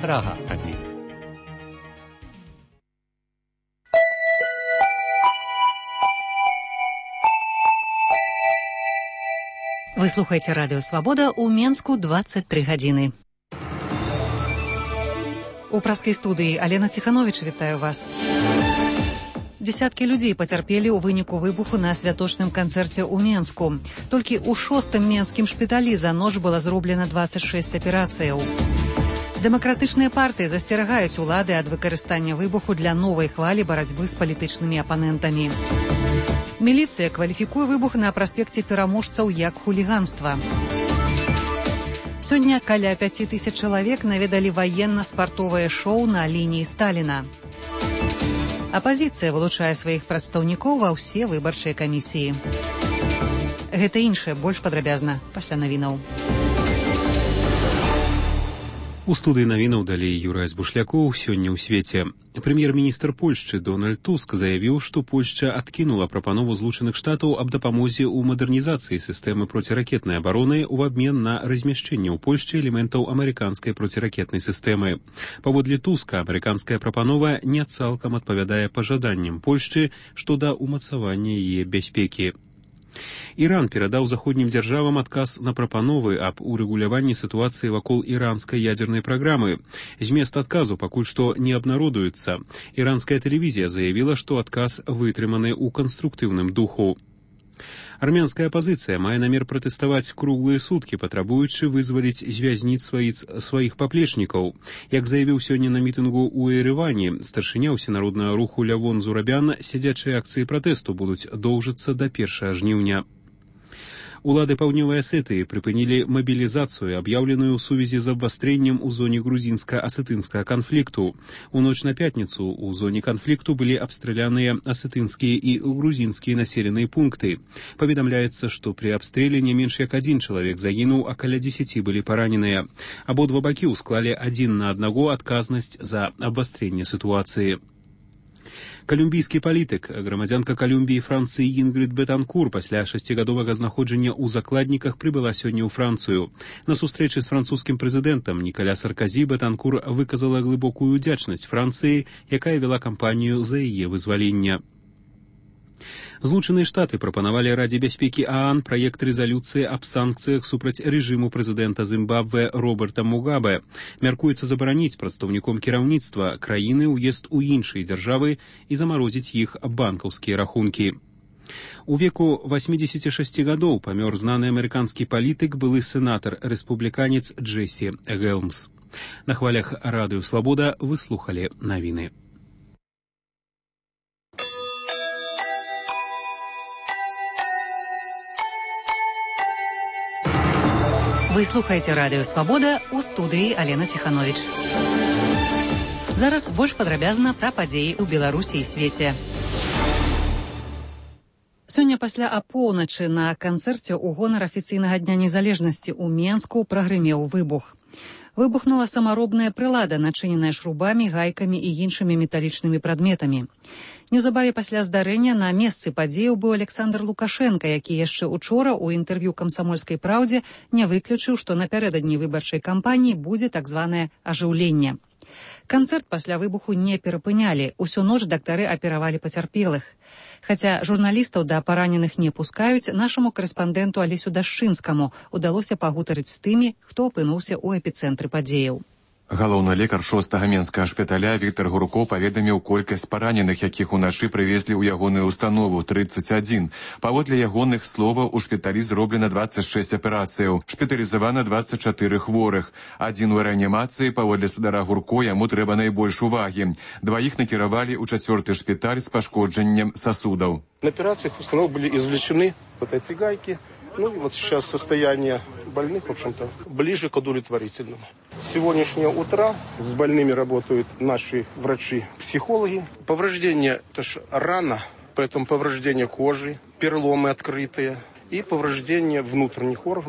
Прага-1. Вы слухаеце радыё Свабода ў Менску 23 гадзіны. У праскай студыі Алена Ціхановіч вітаю вас. Дзесяткі людзей пацярпелі ў выніку выбуху на святочным канцэрце ў Менску. Толькі ў 6-м менскім шпіталі за ноч было зроблена 26 аперацыяў. Дэмакратычныя партыі засцерагаюць улады ад выкарыстання выбуху для новай хвалі барацьбы з палітычнымі апанентамі. Міліцыя кваліфікуе выбух на праспекце Пераможцаў як хуліганства. Сёння каля 5000 чалавек наведалі ваенна-спартовае шоу на лініі Сталіна. Апазіцыя вылучае сваіх прадстаўнікоў ва ўсе выбарчыя камісіі. Гэта іншае больш падрабязна пасля навінаў. У студыі навінаў далей Юрай Збушлякоў. Сёння ў свеце. Прэм'ер-міністр Польшчы Дональд Туск заявіў, што Польшча адкінула прапанову Злучаных Штатаў аб дапамозе ў мадэрнізацыі сістэмы проціракетнай абароны ў абмен на размяшчэнне ў Польшчы элементаў амерыканскай проціракетнай сістэмы. Паводле Туска, амерыканская прапанова не цалкам адпавядае пажаданням Польшчы шчодо ўмацавання яе бяспекі. Іран перадаў заходнім дзяржавам адказ на прапановы аб урэгуляванні сітуацыі вакол іранскай ядзернай праграмы. Змест адказу пакуль што не абнародуецца. Іранская тэлевізія заявіла, што адказ вытрыманы ў канструктыўным духу. Армянская апазіцыя мае намер пратэставаць круглыя суткі, патрабуючы вызваліць з вязніц сваіх паплечнікаў. Як заявіў сёння на мітынгу ў Ереване старшыня ўсенароднага руху Лявон Зурабян, сядзячыя акцыі пратэсту будуць доўжыцца да 1 жніўня. Улады Паўднёвай Асетыі прыпынілі мабілізацыю, аб'яўленую ў сувязі з абвастрэннем у зоне грузінска-асетынскага канфлікту. У ноч на пятніцу ў зоне канфлікту былі абстраляныя асетынскія і грузінскія населеныя пункты. Паведамляецца, што пры абстрэле не менш як 1 чалавек загінуў, а каля 10 былі параненыя. Абодва бакі ўсклалі 1 на 1 адказнасць за абвастрэнне сітуацыі. Калумбійскі палітык, грамадзянка Калумбіі Францыі Інгрід Бетанкур пасля 6гадовага знаходжання ў закладніках прыбыла сёння ў Францыю. На сустрэчы з французскім прэзідэнтам Нікаля Сарказі Бетанкур выказала глыбокую ўдзячнасць Францыі, якая вела кампанію за яе вызвалення. Злучаныя Штаты прапанавалі Радзе бяспекі ААН праект рэзалюцыі аб санкцыях супраць рэжыму прэзідэнта Зімбабве Роберта Мугабе. Мяркуецца забараніць прадстаўніком кіраўніцтва краіны ўезд у іншыя дзяржавы і замарозіць іх банкаўскія рахункі. У веку 86 гадоў памёр знаны амерыканскі палітык, былы сенатар, рэспубліканец Джесі Гелмс. На хвалях радыё Свабода вы слухалі навіны. Вы слухаеце радыё Свабода, у студыі Алена Ціхановіч. Зараз больш падрабязна пра падзеі ў Беларусі і свеце. Сёння пасля апоўначы на канцэрце ў гонар афіцыйнага дня незалежнасці ў Менску прагрымеў выбух. Выбухнула самаробная прылада, начыненая шрубамі, гайкамі і іншымі металічнымі прадметамі. Неўзабаве пасля здарэння на месцы падзеяў быў Александр Лукашенко, які яшчэ учора ў інтэрв'ю «Камсамольскай праўдзе» не выключыў, што напярэдадні выбарчай кампаніі будзе так званае ажыўленне. Канцэрт пасля выбуху не перапынялі. Усю ноч дактары аперавалі пацярпелых. Хаця журналістаў да параненых не пускаюць, нашаму карэспандэнту Алесю Дашчынскаму удалося пагутарыць з тымі, хто апынуўся ў эпіцэнтры падзеяў. Галоўны лекар 6-га менскага шпіталя Віктар Гурко паведаміў колькасць параненых, якіх уначы прывезлі ў ягоную установу 31. Паводле ягоных словаў у шпіталі зроблена 26 аперацыяў, шпіталізавана 24 хворых. Адзін у рэанімацыі, паводле спадара Гурко, яму трэба найбольш увагі. Дваіх накіравалі ў 4-й шпіталь з пашкоджаннем сасудаў. На операциях в основном были извлечены вот эти гайки. Ну и вот сейчас состояние больных, в общем-то, ближе к удовлетворительному. С сегодняшнего утра с больными работают наши врачи-психологи. Повреждение – это ж рана, поэтому повреждение кожи, переломы открытые и повреждение внутренних органов.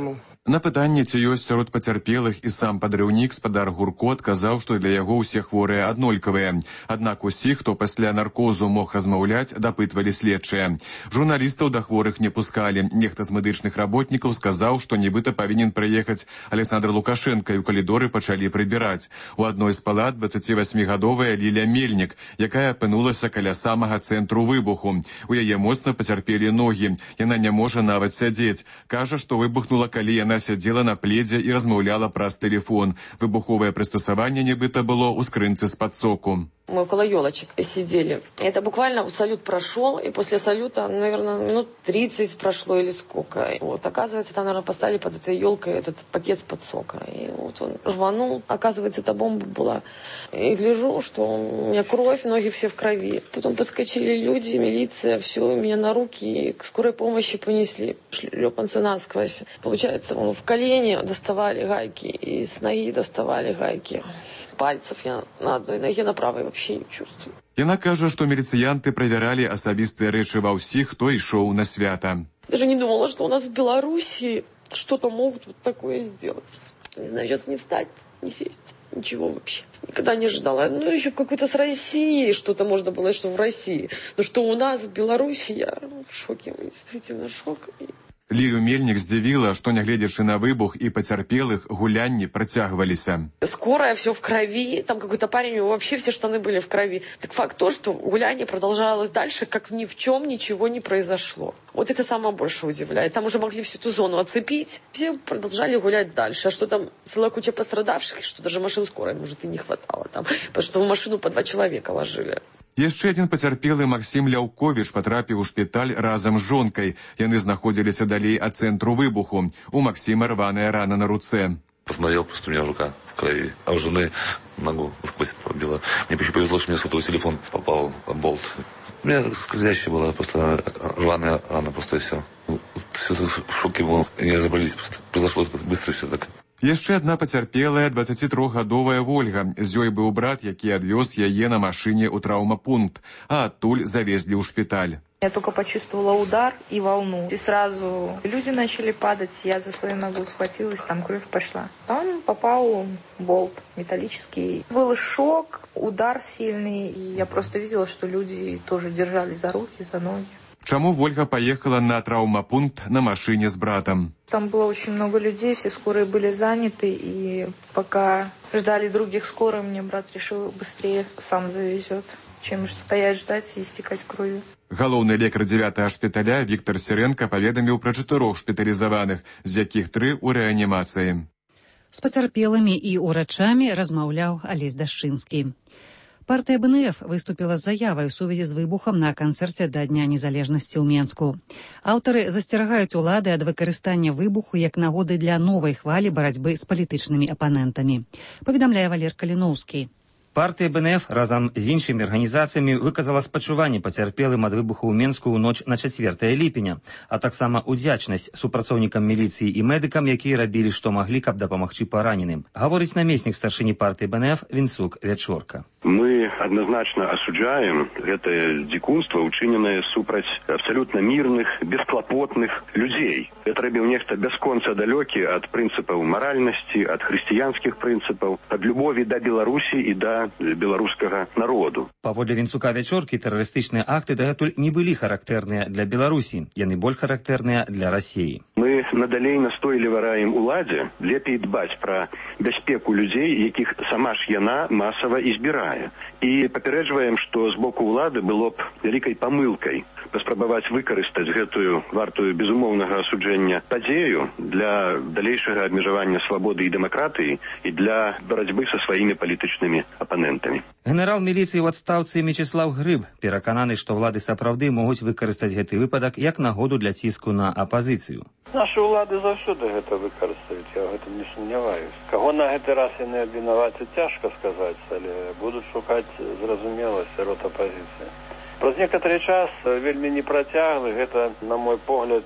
На пытанне, ці ёсць сярод пацярпелых і сам падрыўнік, спадар Гурко адказаў, што для яго ўсе хворыя аднолькавыя. Аднак усіх, хто пасля наркозу мог размаўляць, дапытвалі следчыя. Журналістаў да хворых не пускалі. Нехта з медычных работнікаў сказаў, што нібыта павінен прыехаць Александр Лукашенко, і ў калідоры пачалі прыбіраць. У адной з палат 28-гадовая Ліля Мельнік, якая апынулася каля самага цэнтру выбуху. У яе моцна пацярпелі ногі. Яна не можа нават сядзець. Кажа, што выбухнула, калі яна сядзела на пледзе і размаўляла праз тэлефон. Выбуховае прыстасаванне нібыта было ў скрынцы з-пад соку. Мы около елочек сидели. Это буквально салют прошел, и после салюта, наверное, минут 30 прошло или сколько. И вот, оказывается, там, наверное, поставили под этой елкой этот пакет с-под сока. И вот он рванул. Оказывается, эта бомба была. И гляжу, что у меня кровь, ноги все в крови. Потом подскочили люди, милиция, все, меня на руки, и к скорой помощи понесли. Шлепанцы насквозь. Получается, в колени доставали гайки, и с ноги доставали гайки. Пальцев я на одной ноге, на правой вообще не чувствую. Яна кажа, што міліцыянты правяралі асабістыя рэчы ва ўсіх, хто ішоў на свята. Даже не думала, что у нас в Беларуси что-то могут вот такое сделать. Не знаю, сейчас не встать, не сесть, ничего вообще. Никогда не ожидала. Ну, еще какой-то с Россией что-то можно было, что в России. Но что у нас в Беларуси, я в шоке, действительно шок. Лілю Мельнік здзівіла, што, нягледзячы на выбух і пацярпелых, гулянні працягваліся. Скорая, все в крови, там какой-то парень, вообще все штаны были в крови. Так факт то, что гуляние продолжалось дальше, как ни в чем ничего не произошло. Вот это самое больше удивляет. Там уже могли всю эту зону оцепить, все продолжали гулять дальше. А что там, целая куча пострадавших, что даже машин скорой, может, и не хватало там, потому что в машину по 2 человека ложили. Яшчэ адзін пацярпелы Максім Ляўковіч патрапіў у шпіталь разам з жонкай. Яны знаходзіліся далей ад цэнтру выбуху. У Максіма рваная рана на руцэ. Посмотрел, просто у меня рука в крови, а у жены ногу сквозь пробила. Мне еще повезло, что мне сотовый телефон попал в болт. У меня скользящая была, просто рваная рана, просто и все. Все в шоке был, не разобрались, просто произошло быстро все так. Яшчэ адна пацярпелая 23-гадовая Вольга. З ёй быў брат, які адвёз яе на машыне ў траўмапункт, а адтуль завезлі ў шпіталь. Я только почувствовала удар и волну. И сразу люди начали падать. Я за свою ногу схватилась, там кровь пошла. Там попал болт металлический. Был шок, удар сильный. И я просто видела, что люди тоже держали за руки, за ноги. Чаму Вольга поехала на травмапункт на машине с братом? Там было очень много людей, все скорые были заняты, и пока ждали других скорых, мне брат решил быстрее сам завезет, чем стоять, ждать и истекать кровью. Галоўны лекар 9-го шпіталя Віктор Сіренка паведаміў пра 4 шпіталізаваных, з якіх 3 у рэанімацыі. З пацярпелымі і ўрачамі размаўляў Алесь Дашчынскі. Партыя БНФ выступіла з заявай у сувязі з выбухам на канцэрце да Дня незалежнасці ў Менску. Аўтары засцерагаюць улады ад выкарыстання выбуху як нагоды для новай хвалі барацьбы з палітычнымі апанентамі. Паведамляе Валер Каліноўскі. Партыя БНФ разам з іншымі арганізацыямі выказала спачуванне пацярпелым ад выбуху ў Менску ў ноч на 4 ліпеня, а таксама удзячнасць супрацоўнікам міліцыі і медыкам, якія рабілі, што маглі, каб дапамагчы параненым. Гаворыць намеснік старшыні партыі БНФ Вінцук Вячорка. Мы однозначно осуждаем это дикунство, учиненное супраць абсолютно мирных, бесклопотных людей. Это робил нехта бясконца далёкі от принципов моральности, от христианских принципов, от любови до Беларуси и до беларускага народу. Паводле Вінцука Вячоркі, тэрарыстычныя акты дагэтуль не былі характэрныя для Беларусі, яны больш характэрныя для Расіі. Мы надалей настойліва раім уладзе лепей дбаць пра бяспеку людзей, якіх сама ж яна масава і збірае. І папярэджваем, што з боку ўлады было б вялікай памылкай паспрабаваць выкарыстаць гэтую вартую безумоўнага асуджэння падзею для далейшага абмежавання свабоды і дэмакратыі і для барацьбы са сваімі палітычнымі апанентамі. Генерал міліцыі ў адстаўцы Мечыслав Грыб перакананы, што ўлады сапраўды могуць выкарыстаць гэты выпадак як нагоду для ціску на апазіцыю. Нашы ўлады заўсёды гэта выкарыстаюць, я ў гэтым не сумняваюсь. Каго на гэты раз яны абвінавацяць, цяжка сказаць, але будуць шукаць зразумела сярод апазіцыі. Праз некаторы час вельмі непрацяглы гэта, на мой погляд,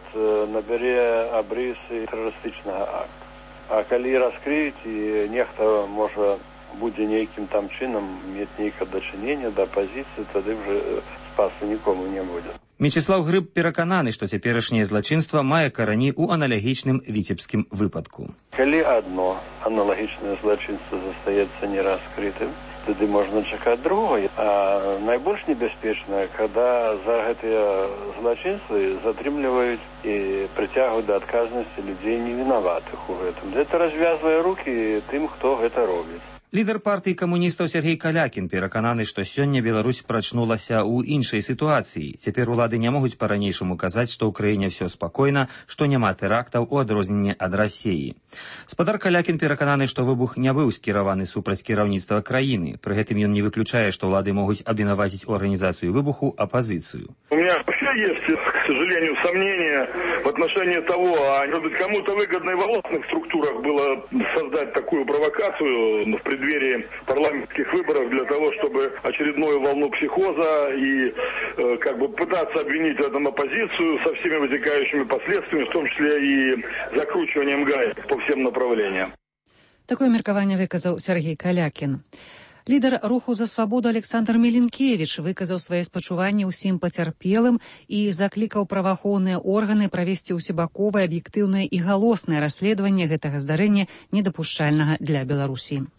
набярэ абрысы тэрарыстычнага акта. А калі раскрыць і нехта можа будзе нейкім там чынам мець нейкае дачыненне да апазіцыі, тады ўжо спасу нікому не будзе. Мечыслаў Грыб перакананы, што цяперашняе злачынства мае карані ў аналагічным віцебскім выпадку. Калі адно аналагічнае злачынства застаецца нераскрытым, тады можна чакаць другое. А найбольш небяспечнае, когда за гэтыя злачынствы затрымліваюць і прыцягваюць да адказнасці людзей невінаватых у гэтым. Гэта развязвае рукі тым, хто гэта робіць. Лідар партыі камуністаў Сергей Калякін перакананы, што сёння Беларусь прачнулася ў іншай сітуацыі. Цяпер улады не могуць па-ранейшаму казаць, што ў краіне ўсё спакойна, што няма тэрактаў у адрозненне ад Расіі. Спадар Калякін перакананы, што выбух не быў скіраваны супраць кіраўніцтва краіны. Пры гэтым ён не выключае, што улады могуць абвінаваціць у арганізацыю выбуху апазіцыю. У меня вообще есть, к сожалению, сомнения в отношении того, а может быть кому-то выгодно и в властных структурах было создать такую провокацию в преддверии парламентских выборов для того, чтобы очередную волну психоза и как бы пытаться обвинить в этом оппозицию со всеми вытекающими последствиями, в том числе и закручиванием гаек по всем направлениям. Такое меркаванне выказаў Сергей Калякін. Лідар руху за свабоду Александр Меленкевич выказаў свае спачуванні ўсім пацярпелым і заклікаў праваахоўныя органы правесці ўсебаковае, аб'ектыўнае і галоснае расследаванне гэтага здарэння недапушчальнага для Беларусі.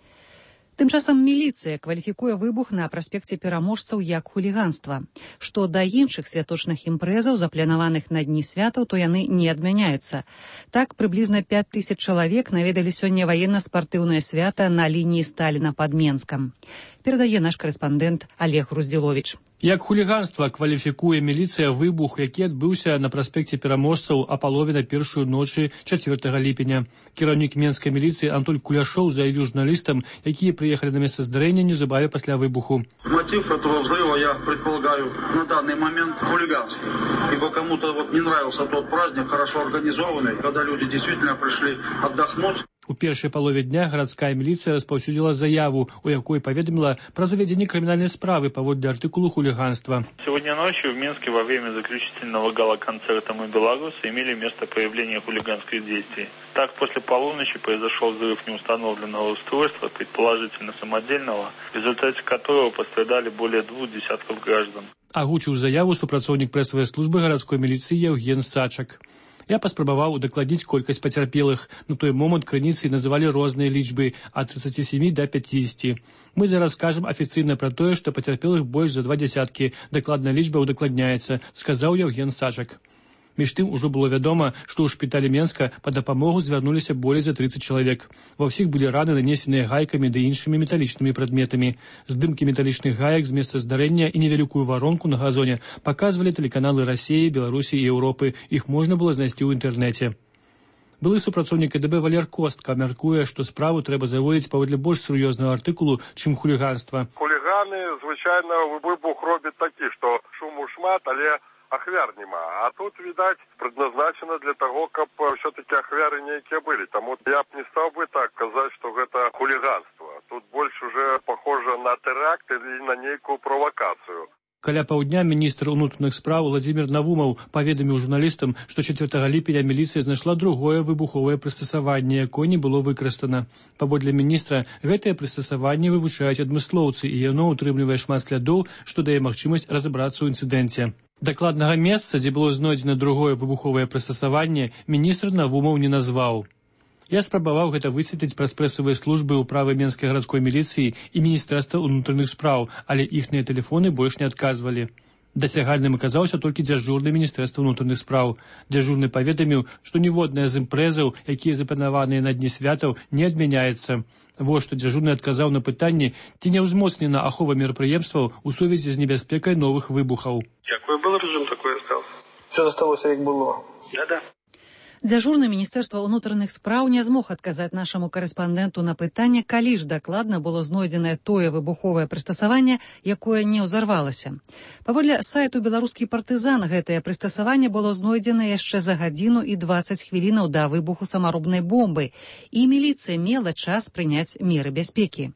Тым часам міліцыя кваліфікуе выбух на праспекце Пераможцаў як хуліганства. Што да іншых святочных імпрэзаў, запланаваных на дні святаў, то яны не адмяняюцца. Так, прыблізна 5000 чалавек наведалі сёння ваенна-спартыўнае свята на лініі Сталіна пад Менскам. Перадае наш карэспандэнт Олег Груздзіловіч. Як хуліганства кваліфікуе міліцыя выбух, які адбыўся на праспекце Пераможцаў а палове на першую ночы 4 ліпеня. Кіраўнік менскай міліцыі Антон Куляшоў заявіў журналістам, якія приехали на место здарения незабаве после выбуху. Мотив этого взрыва, я предполагаю, на данный момент хулиганский. Ибо кому-то не нравился тот праздник, хорошо организованный, когда люди действительно пришли отдохнуть. У першай палове дня гарадская міліцыя распаўсюдзіла заяву, у якой паведаміла пра заведзенне крымінальнай справы паводле артыкулу хулиганства. Сегодня ночью в Минске во время заключительного гала-концерта «Мы белорусы» имели место появление хулиганских действий. Так, после полуночи произошел взрыв неустановленного устройства, предположительно самодельного, в результате которого пострадали более 2 десятков граждан. Агучыў заяву супрацоўнік прэсавай службы гарадской міліцыі Евген Сачак. Я паспрабаваў удакладніць колькасць пацярпелых. На той момант крыніцы называлі розныя лічбы ад 37 до 50. Мы зараз скажам афіцыйна пра тое, што пацярпелых больш за 2 десяткі. Дакладная лічба удакладняецца, сказаў Евген Сачак. Між тым ужо было вядома, што ў шпіталі Менска па дапамогу звярнуліся болей за 30 чалавек. Ва ўсіх былі раны, нанесеныя гайкамі ды іншымі металічнымі прадметамі. Здымкі металічных гаек з месца здарэння і невялікую варонку на газоне паказвалі тэлеканалы Расіі, Беларусі і Еўропы. Іх можна было знайсці ў інтэрнэце. Былы супрацоўнік КДБ Валер Костка мяркуе, што справу трэба заводзіць паводле больш сур'ёзнага артыкулу, чым хуліганства. Хуліганы, звычайна, выбух робяць такі, што шуму шмат, але ахвяр нема. А тут, видать, предназначено для того, каб все-таки ахвяры нейкие были. Тому я б не стал бы так казать, что это хулиганство. Тут больше уже похоже на теракт или на некую провокацию. Каля паўдня міністр унутраных спраў Владзімір Навумаў паведаміў журналістам, што 4 ліпеня міліцыя знайшла другое выбуховае прыстасаванне, якое не было выкарыстана. Паводле міністра, гэтае прыстасаванне вывучаюць адмыслоўцы, і яно ўтрымлівае шмат слядоў, што дае магчымасць разабрацца ў інцыдэнце. Дакладнага месца, дзе было знойдзена другое выбуховае прыстасаванне, міністр Навумаў не назваў. Я спрабаваў гэта высветліць праз прэсавыя службы ўправы Менскай гарадской міліцыі і міністэрства ўнутраных спраў, але іхныя тэлефоны больш не адказвалі. Дасягальным аказаўся толькі дзяжурны міністэрства ўнутраных спраў. Дзяжурны паведаміў, што ніводная з імпрэзаў, якія запланаваныя на дні святаў, не адмяняецца. Вось што дзяжурны адказаў на пытанне, ці не ўзмоцнена ахова мерапрыемстваў у сувязі з небяспекай новых выбухаў. Якой был режим, такой остался. Все засталося, як было. Да-да. Дзяжурны міністэрства ўнутраных спраў не змог адказаць нашаму карэспандэнту на пытанне, калі ж дакладна было знойдзенае тое выбуховае прыстасаванне, якое не ўзарвалася. Паводле сайту «Беларускі партызан» гэтае прыстасаванне было знойдзена яшчэ за гадзіну і 20 хвілінаў да выбуху самаробнай бомбы, і міліцыя мела час прыняць меры бяспекі.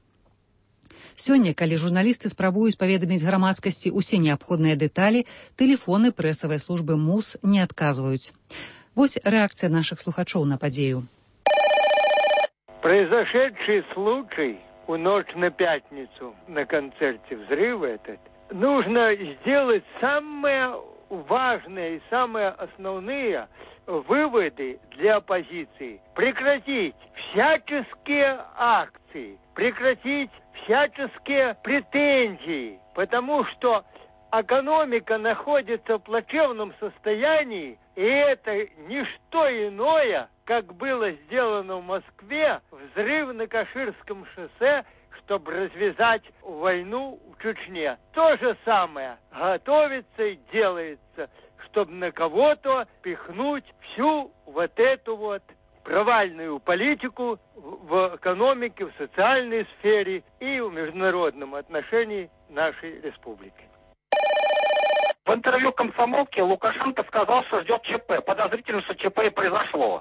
Сёння, калі журналісты спрабуюць паведаміць грамадскасці усе неабходныя дэталі, тэлефоны прэсавай службы МУС не адказваюць. Вось реакция наших слухачоў на падзею. Произошедший случай в ночь на пятницу на концерте «Взрыв» этот нужно сделать самое важные и самые основные выводы для оппозиции. Прекратить всяческие акции, прекратить всяческие претензии, потому что экономика находится в плачевном состоянии, и это не что иное, как было сделано в Москве, взрыв на Каширском шоссе, чтобы развязать войну в Чечне. То же самое готовится и делается, чтобы на кого-то пихнуть всю вот эту вот провальную политику в экономике, в социальной сфере и в международном отношении нашей республики. В интервью «Комсомолке» Лукашенко сказал, что ждет ЧП. Подозрительно, что ЧП и произошло.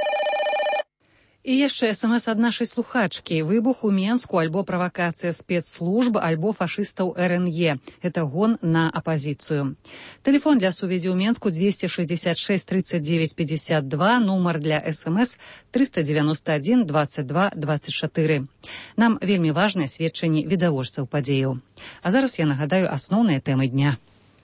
І яшчэ СМС ад нашай слухачкі. Выбух у Менску альбо правакацыя спецслужб, альбо фашыстаў РНЕ. Это гон на апозіцыю. Тэлефон для сувязі ў Менску 266 39 52, нумар для СМС 391 22 24. Нам вельмі важнае сведчанне відавочцаў падзеяў. А зараз я нагадаю асноўныя тэмы дня.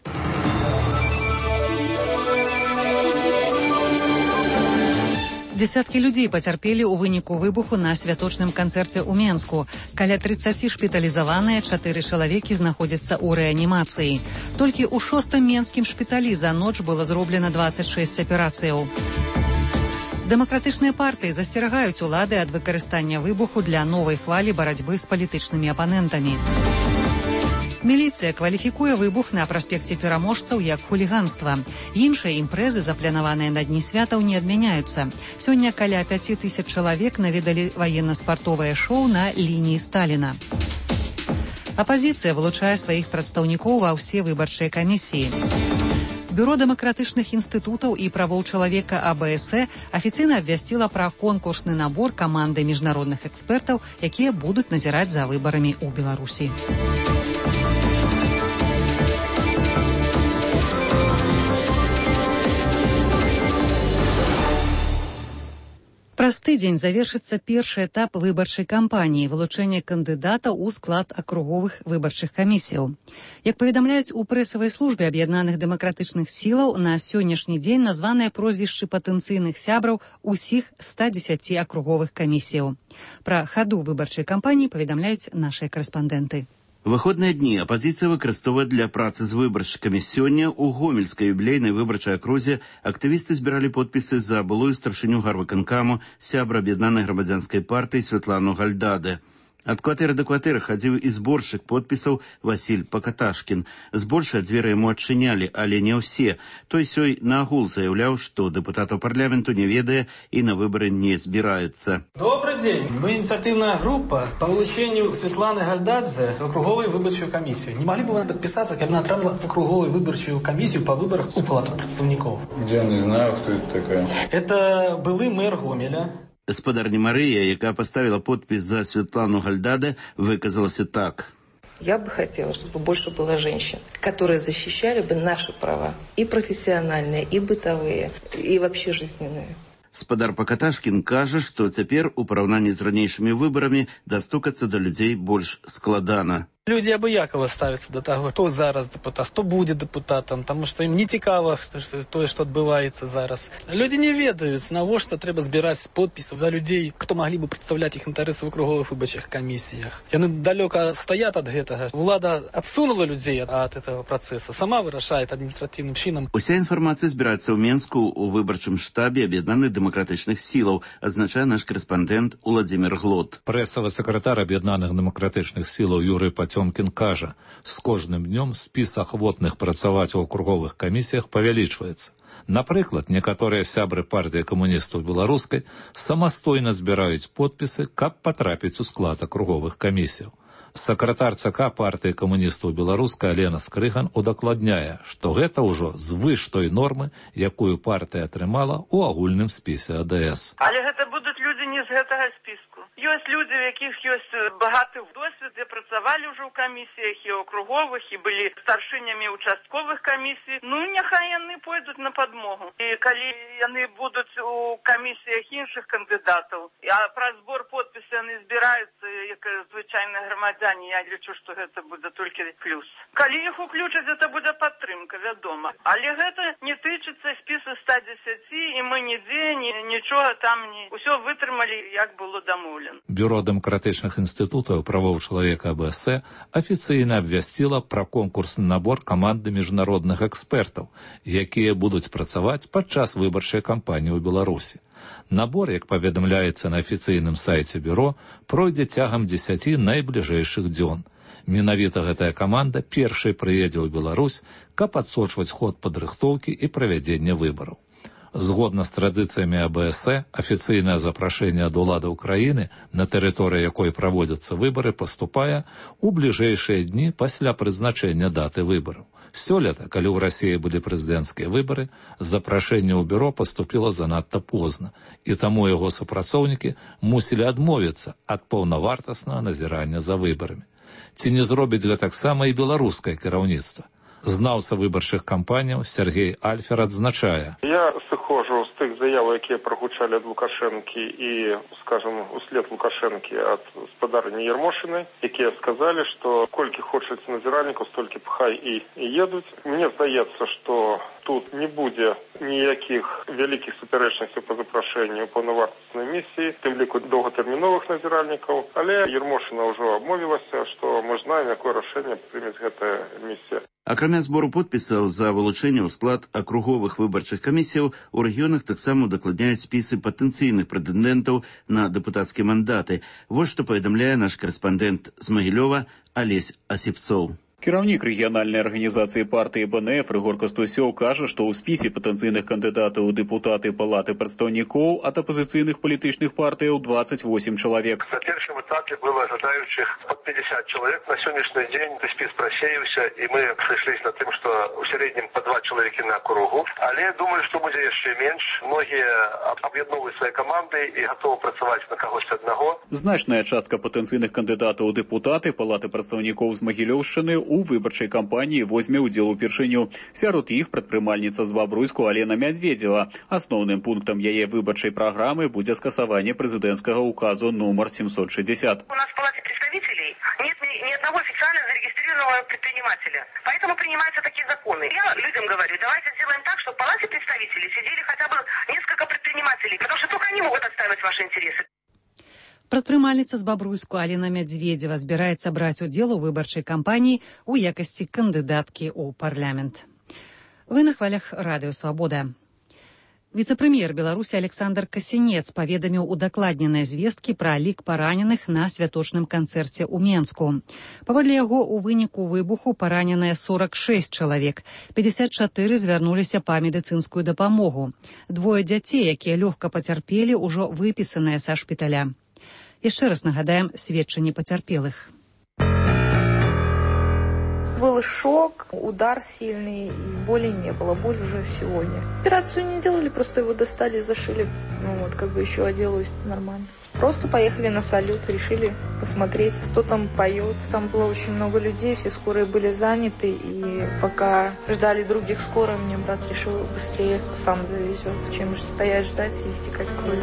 Десяткі людзей пацярпелі ў выніку выбуху на святочным канцэрце ў Менску. Каля 30 шпіталізаваныя, 4 чалавекі знаходзяцца ў рэанімацыі. Толькі ў 6-м менскім шпіталі за ноч было зроблена 26 аперацыяў. Дэмакратычныя партыі засцерагаюць улады ад выкарыстання выбуху для новай хвалі барацьбы з палітычнымі апанентамі. Міліцыя кваліфікуе выбух на праспекце Пераможцаў як хуліганства. Іншыя імпрэзы, запланаваныя на дні святаў, не адмяняюцца. Сёння каля 5000 чалавек наведалі ваенна-спартовае шоу на лініі Сталіна. Апазіцыя вылучае сваіх прадстаўнікоў ва ўсе выбарчыя камісіі. Бюро дэмакратычных інстытутаў і правоў чалавека АБС афіцыйна абвясціла пра конкурсны набор каманды міжнародных экспертаў, якія будуць назіраць за выбарамі ў Беларусі. Праз тыдзень завершыцца першы этап выбарчай кампаніі – вылучэнне кандыдата ў склад акруговых выбарчых камісіяў. Як паведамляюць у прэсавай службе аб'яднаных дэмакратычных сілаў, на сённяшні дзень названыя прозвішчы патэнцыйных сябраў усіх 110 акруговых камісіяў. Пра хаду выбарчай кампаніі паведамляюць нашыя карэспандэнты. Выходныя дні апазіцыя выкарыстоўвае для працы з выбаршчыкамі. Сёння ў гомельскай юбілейнай выбарчай акрузе актывісты збіралі подпісы за былую старшыню гарвыканкаму, сябра аб'яднанай грамадзянскай партыі Святлану Гальдаде. Ад кватэры да кватэры хадзіў і зборшчык подпісаў Васіль Пакаташкін. Збольшыя дзверы яму адчынялі, але не ўсе. Той сёй наагул заяўляў, што дэпутатаў парламенту не ведае і на выбары не збіраецца. Добрый день. Мы инициативная группа по вылучению Светланы Гальдадзе в округовую выборчую комиссию. Не могли бы вы подписаться, как она отправила в округовую выборчую комиссию по выборам у Палаты представников? Я не знаю, кто это такая. Это былый мэр Гомеля. Гаспадарня Марыя, яка поставила подпись за Светлану Гальдаде, выказалась так. Я бы хотела, чтобы больше было женщин, которые защищали бы наши права. И профессиональные, и бытовые, и вообще жизненные. Спадар Пакаташкін кажа, што цяпер у параўнанні з ранейшымі выбарамі дастукацца да людзей больш складана. Люди абыякова ставятся до того, кто зараз депутат, кто будет депутатом, потому что им не цікаво то, что отбывается зараз. Люди не ведают, навошта трэба збирать подписи за людей, кто могли бы представлять их интересы в округовых выборчих комиссиях. Яны далеко стоят от гэтага. Влада отсунула людей от этого процесса, сама вырашает административным чином. Уся інфармацыя збіраецца ў Менску у выбарчым штабе аб'яднаных дэмакратычных сілаў, азначае наш корэспандэнт Уладзімір Глот. Прэсавы сакратар аб'яднаных дэмакратычных сілаў Юрый Пацёмкін кажа, з кожным днём спіс ахвотных працаваць у акруговых камісіях павялічваецца. Напрыклад, некаторыя сябры партыі камуністаў беларускай самастойна збіраюць подпісы, каб патрапіць у склад акруговых камісіяў. Сакратар ЦК партыі камуністаў беларускай Алена Скрыган удакладняе, што гэта ўжо звыш той нормы, якую партыя атрымала ў агульным спісе АДС. Але гэта будуць людзі людзі не з гэтага спіску. Ёсць людзі, у якіх ёсць багаты досвед, і працавалі ўжо ў камісіях і округовых, і былі старшынямі участковых камісій. Ну, няхай яны пойдуць на падмогу. І калі яны будуць у камісіях іншых кандыдатаў, а пра збор подпісаў яны збіраюцца, як звычайныя грамадзяне, я лічу, што гэта будзе толькі плюс. Калі іх уключаць, гэта будзе падтрымка, вядома. Але гэта не тычыцца спісу 110, і мы нідзе, нічога там не... Усё вытрымалі, як было дамоўлена. Бюро дэмакратычных інстытутаў правоў чалавека АБС афіцыйна абвясціла пра конкурсны набор каманды міжнародных экспертаў, якія будуць працаваць падчас выбарчай кампаніі ў Беларусі. Набор, як паведамляецца на афіцыйным сайце бюро, пройдзе цягам 10 найбліжэйшых дзён. Менавіта гэтая каманда першай прыедзе ў Беларусь, каб адсочваць ход падрыхтоўкі і правядзення выбараў. Згодна з традыцыямі АБС, афіцыйнае запрашэнне ад уладаў краіны, на тэрыторыі якой праводзяцца выбары, паступае ў бліжэйшыя дні пасля прызначэння даты выбараў. Сёлета, калі ў Расіі былі прэзідэнцкія выбары, запрашэнне ў бюро паступіла занадта позна, і таму яго супрацоўнікі мусілі адмовіцца ад паўнавартаснага назірання за выбарамі. Ці не зробіць гэтаксама і беларускае кіраўніцтва? Знаўца выбарчых кампаніяў Сергей Альфер адзначае. Я сыходжу з тых заяў, якія прагучалі ад Лукашэнкі і, скажем, услед Лукашэнкі ад спадарні Ярмошынай, якія сказалі, што колькі хочацца назіральнікаў, столькі пхай і едуць. Мне здаецца, што тут не будзе ніякіх вялікіх супярэчнасцяў па запрашэнню паўнавартаснай місіі, тым ліку доўгатэрміновых назіральнікаў, але Ярмошына ўжо абмовілася, што мы знаем, якое рашэнне прымець гэтая місія. Акрамя збору подпісаў за вылучэнне ў склад акруговых выбарчых камісіяў, у рэгіёнах таксама удакладняюць спісы патэнцыйных прэтэндэнтаў на дэпутацкія мандаты. Вось што паведамляе наш карэспандэнт з Магілёва Алесь Асіпцоў. Кіраўнік рэгіянальнай арганізацыі партыі БНФ Рыгор Кастусёў кажа, што ў спісе патэнцыйных кандыдатаў у дэпутаты палаты прадстаўнікоў ад апазіцыйных палітычных партыяў 28 чалавек. На першым этапе было жадаючых под 50 чалавек. На сённяшні дзень спіс прасеяўся, і мы сышліся на тым, што ў сярэднім па 2 чалавекі на акругу. Але думаю, што будзе яшчэ менш. Многія аб'ядноўваюць свае каманды і гатовы працаваць на кагосьці аднаго. Значная частка патэнцыйных кандыдатаў у дэпутаты палаты прадстаўнікоў з Магілёўшчыны у выбарчай кампаніі возьме ўдзел упершыню. Сярод іх прадпрымальніца з Бабруйску Алена Мядзведзева. Асноўным пунктам яе выбарчай праграмы будзе скасаванне прэзідэнцкага указу нумар 760. У нас в Палате представителей нет ни одного официально зарегистрированного предпринимателя. Поэтому принимаются такие законы. Я людям говорю, давайте сделаем так, чтобы в Палате представителей сидели хотя бы несколько предпринимателей, потому что только они могут отстаивать ваши интересы. Прадпрымальніца з Бабруйску Алена Мядзведзева збіраецца браць удзел у выбарчай кампаніі ў якасці кандыдаткі ў парламент. Вы на хвалях радыё «Свабода». Віцэ-прэм'ер Беларусі Александр Касінец паведаміў удакладненыя звесткі пра лік параненых на святочным канцэрце ў Менску. Паводле яго, у выніку выбуху параненыя 46 чалавек, 54 звярнуліся па медыцынскую дапамогу. 2 дзяцей, якія лёгка пацярпелі, ужо выпісаныя са шпіталя. Яшчэ раз нагадаем сведчанні пацярпелых. Был шок, удар сильный, и боли не было. Боль уже сегодня. Операцию не делали, просто его достали, зашили. Еще оделась нормально. Просто поехали на салют, решили посмотреть, кто там поет. Там было очень много людей, все скорые были заняты. И пока ждали других скорых, мне брат решил быстрее сам завезет, чем стоять ждать и истекать кровью.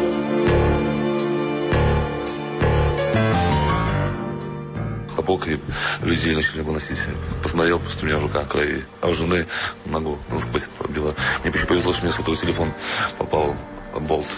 Хлопок, и людей начали выносить. Посмотрел, просто у меня рука крови. А у жены ногу насквозь пробила. Мне еще повезло, что мне сотовый телефон попал болт.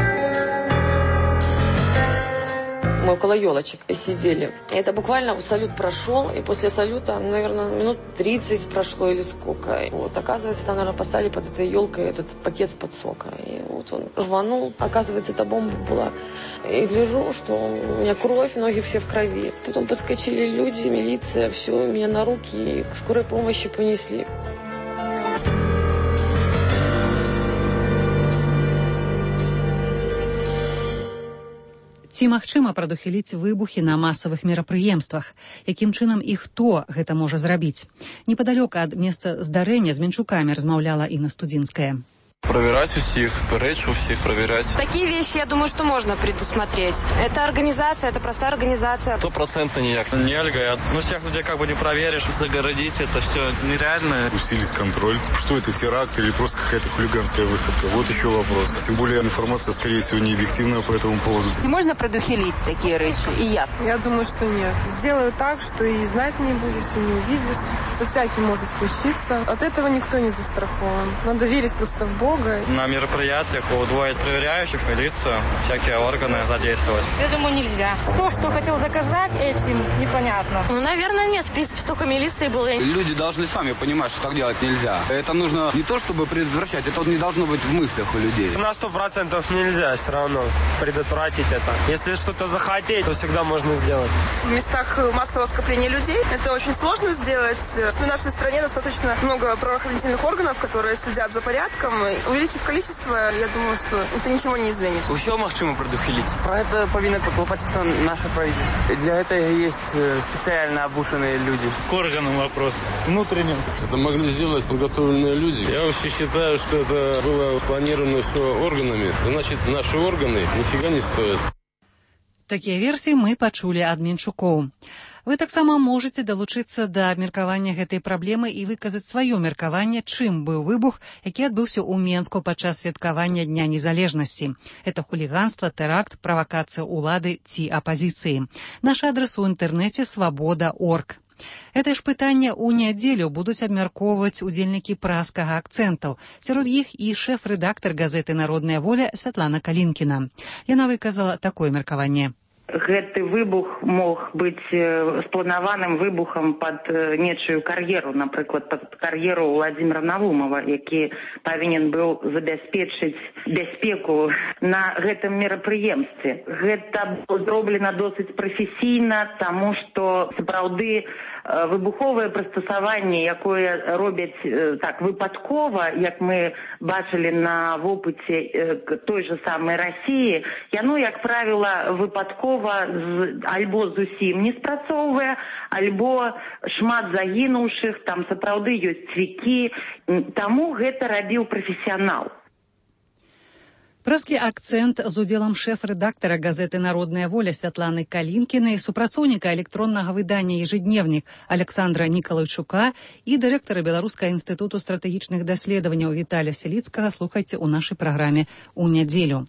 Мы около елочек сидели. Это буквально салют прошел, и после салюта, наверное, минут 30 прошло или сколько. Оказывается, там, наверное, поставили под этой елкой этот пакет с-под сока. И он рванул. Оказывается, эта бомба была. И гляжу, что у меня кровь, ноги все в крови. Потом подскочили люди, милиция, все, меня на руки, и к скорой помощи понесли. Ці магчыма прадухіліць выбухі на масавых мерапрыемствах? Якім чынам і хто гэта можа зрабіць? Непадалёк ад месца здарэння з Менчукамі размаўляла Інна Студзінская. Проверять всех, речь у всех проверять. Такие вещи, я думаю, что можно предусмотреть. Это организация, это простая организация. 100% никак. Нельзя. Ну, всех людей как бы не проверишь. Загородить это все нереально. Усилить контроль. Что это, теракт или просто какая-то хулиганская выходка? Вот еще вопрос. Тем более информация, скорее всего, не объективная по этому поводу. Можно предухилить такие речи? И я? Я думаю, что нет. Сделаю так, что и знать не будешь, и не увидишь. Со всяким может случиться. От этого никто не застрахован. Надо верить просто в Бога. На мероприятиях удвоить проверяющих, милицию, всякие органы задействовать. Я думаю, нельзя. Кто что хотел доказать этим, непонятно. Ну, наверное, нет. В принципе, столько милиции было. Люди должны сами понимать, что так делать нельзя. Это нужно не то, чтобы предотвращать, это не должно быть в мыслях у людей. На 100% нельзя все равно предотвратить это. Если что-то захотеть, то всегда можно сделать. В местах массового скопления людей это очень сложно сделать. В нашей стране достаточно много правоохранительных органов, которые следят за порядком. Увеличив количество, я думаю, что это ничего не изменит. Все можемо предухилить. Про это повинно поклопотаться наше правительство. Для этого есть специально обученные люди. К органам вопрос. Внутренним. Это могли сделать подготовленные люди. Я вообще считаю, что это было спланировано все органами. Значит, наши органы нифига не стоят. Такія версіі мы пачулі ад Менчукоў. Вы таксама можаце далучыцца да абмеркавання гэтай праблемы і выказаць сваё меркаванне, чым быў выбух, які адбыўся ў Менску падчас святкавання Дня незалежнасці. Это хуліганства, тэракт, правакацыя ўлады ці апазіцыі. Наш адрас у інтэрнэце свабода.орг. Гэта ж пытанне ў нядзелю будуць абмяркоўваць удзельнікі праскага акцэнтаў. Сярод іх і шэф-рэдактар газеты «Народная воля» Святлана Калінкіна. Яна выказала такое меркаванне. Гэты выбух мог быць спланаваным выбухам пад нечую кар'еру, напрыклад, пад кар'еру Владзіміра Навумова, які павінен быў забяспечыць бяспеку на гэтым мерапрыемстве. Гэта было зроблена досыць прафесійна, таму што сапраўды выбуховае прыстасаванне, якое робяць так выпадкова, як мы бачылі на вопыце той же самай Расіі, яно, як правіла, выпадкова альбо зусім не спрацоўвае, альбо шмат загінуўшых, там сапраўды ёсць цвікі, таму гэта рабіў прафесіянал. Праскі акцэнт з удзелам шэф-рэдактара газеты «Народная воля» Святланы Калінкінай, супрацоўніка электроннага выдання «Ежедневнік» Александра Нікалайчука і дырэктара Беларускага інстытуту стратэгічных даследаванняў Віталя Селіцкага слухайце ў нашай праграме ў нядзелю.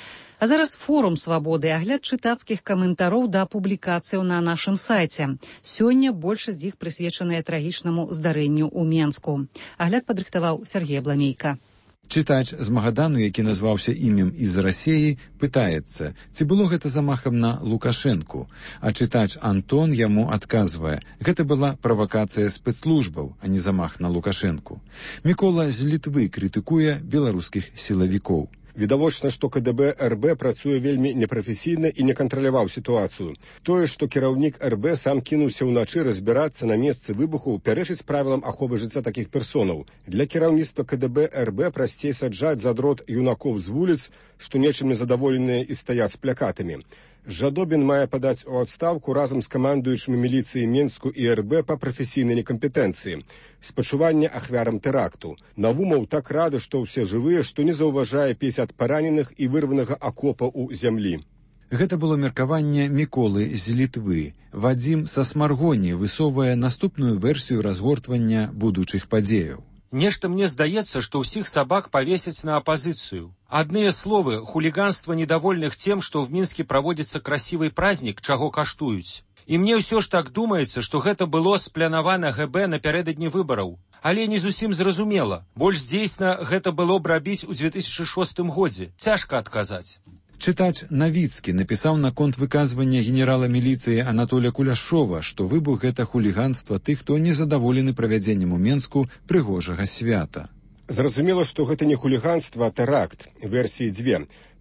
А зараз форум «Свабоды», агляд чытацкіх каментароў да публікацыяў на нашым сайце. Сёння большасць з іх прысвечаная трагічнаму здарэнню ў Менску. Агляд падрыхтаваў Сергей Бламейка. Чытач з Магадану, які назваўся імем з Расіі, пытаецца, ці было гэта замахам на Лукашэнку, а чытач Антон яму адказвае, гэта была правакацыя спецслужбаў, а не замах на Лукашэнку. Мікола з Літвы крытыкуе беларускіх сілавікоў. Відавочна, што КДБ РБ працуе вельмі непрафесійна і не кантраляваў сітуацыю. Тое, што кіраўнік РБ сам кінуўся ўначы разбірацца на месцы выбуху, пярэчыць правілам аховы жыцця такіх персонаў. Для кіраўніцтва КДБ РБ прасцей саджаць за дрот юнакоў з вуліц, што нечым незадаволеныя і стаяць з плякатамі. Жадобін мае падаць у адстаўку разам з камандуючымі міліцыі Менску і РБ па прафесійнай некампетэнцыі. Спачуванне ахвярам тэракту. Навумаў так рады, што ўсе жывыя, што не заўважае 50 параненых і вырванага акопа ў зямлі. Гэта было меркаванне Міколы з Літвы. Вадзім са Смаргоні высоўвае наступную версію разгортвання будучых падзеяў. Нешта мне здаецца, што ўсіх сабак павесяць на апазіцыю. Адныя словы, хулиганство недовольных тем, што в Мінске праводзіцца красивый праздник, чаго каштуюць. І мне ўсё ж так думаецца, што гэта было спланавана ГБ напярэдадні выбараў. Але не зусім зразумела. Больш дзейсна гэта было б рабіць у 2006 годзе. Цяжка адказаць. Чытач Навіцкі напісаў наконт выказвання генерала міліцыі Анатолія Куляшова, што выбух гэта хуліганства тых, хто незадаволены правядзеннем у Менску прыгожага свята. Зразумела, што гэта не хуліганства, а тэракт. Версіі дзве.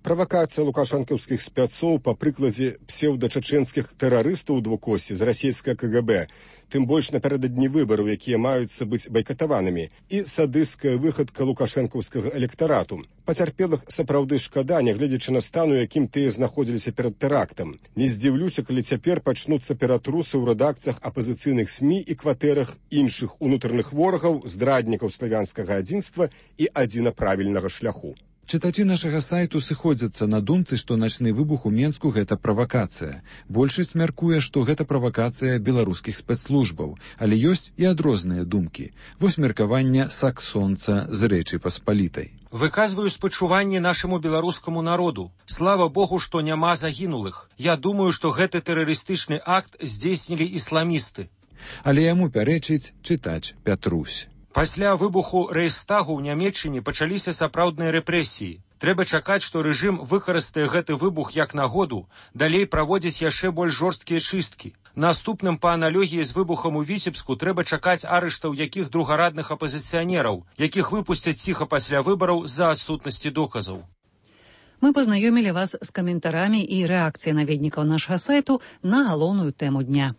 Правакацыя лукашэнкаўскіх спецоў па прыкладзе псеўдачачэнскіх тэрарыстаў у двукосці з расійскага КГБ, тым больш напярэдадні выбараў, якія маюцца быць байкатаванымі, і садысцкая выхадка лукашэнкаўскага электарату. Пацярпелых сапраўды шкада, нягледзячы на стан, у якім тыя знаходзіліся перад тэрактам. Не здзіўлюся, калі цяпер пачнуцца ператрусы ў рэдакцыях апазіцыйных СМІ і кватэрах іншых унутраных ворагаў, здраднікаў славянскага адзінства і адзінаправільнага шляху. Чытачы нашага сайту сыходзяцца на думцы, што начны выбух у Менску – гэта правакацыя. Большасць мяркуе, што гэта правакацыя беларускіх спецслужбаў, але ёсць і адрозныя думкі. Вось меркаванне саксонца з Рэчы Паспалітай. Выказваю спачуванне нашаму беларускаму народу. Слава Богу, што няма загінулых. Я думаю, што гэты тэрарыстычны акт здзейснілі ісламісты. Але яму пярэчыць чытач Пятрусь. Пасля выбуху Рэйхстагу ў Нямецчыне пачаліся сапраўдныя рэпрэсіі. Трэба чакаць, што рэжым выкарыстае гэты выбух як нагоду, далей праводзіць яшчэ больш жорсткія чысткі. Наступным па аналогіі з выбухам у Віцебску трэба чакаць арыштаў якіх другарадных апазіцыянераў, якіх выпусцяць ціха пасля выбараў з-за адсутнасці доказаў. Мы пазнаёмілі вас з каментарамі і рэакцыяй наведнікаў нашага сайту на галоўную тэму дня.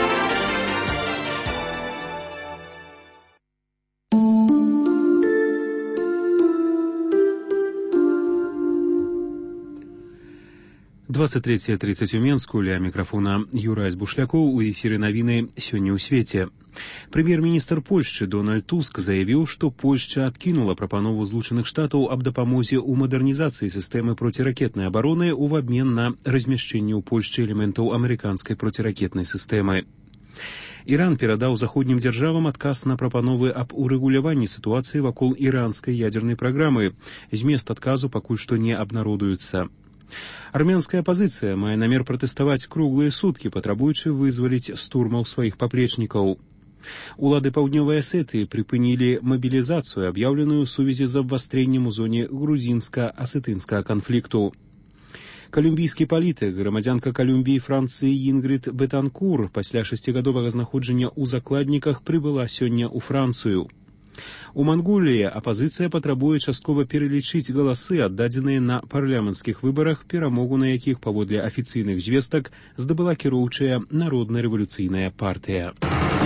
«23:30 у Менску», ля мікрафона Юрась Бушлякоў, у эфіры навіны «Сёння ў свеце». Прэм'ер-міністр Польшчы Дональд Туск заявіў, што Польшча адкінула прапанову Злучаных Штатаў аб дапамозе ў мадэрнізацыі сістэмы проціракетнай абароны ў абмен на размяшчэнне ў Польшчы элементаў амерыканскай проціракетнай сістэмы. Іран перадаў заходнім дзяржавам адказ на прапановы аб урэгуляванні сітуацыі вакол іранскай ядзернай праграмы. Змест адказу пакуль што не абнародуецца. Армянская апазіцыя мае намер пратэставаць круглыя суткі, патрабуючы вызваліць з турмаў сваіх паплечнікаў. Улады Паўднёвай Асетыі прыпынілі мабілізацыю, аб'яўленую ў сувязі з абвастрэннем у зоне грузінска-асетынскага канфлікту. Калумбійскі палітык, грамадзянка Калумбіі Францыі Інгрід Бетанкур пасля 6гадовага знаходжання ў закладніках прыбыла сёння ў Францыю. У Манголіі апазіцыя патрабуе часткова пералічыць галасы, аддадзеныя на парламенцкіх выбарах, перамогу на якіх, паводле афіцыйных звестак, здабыла кіроўчая Народна-рэвалюцыйная партыя.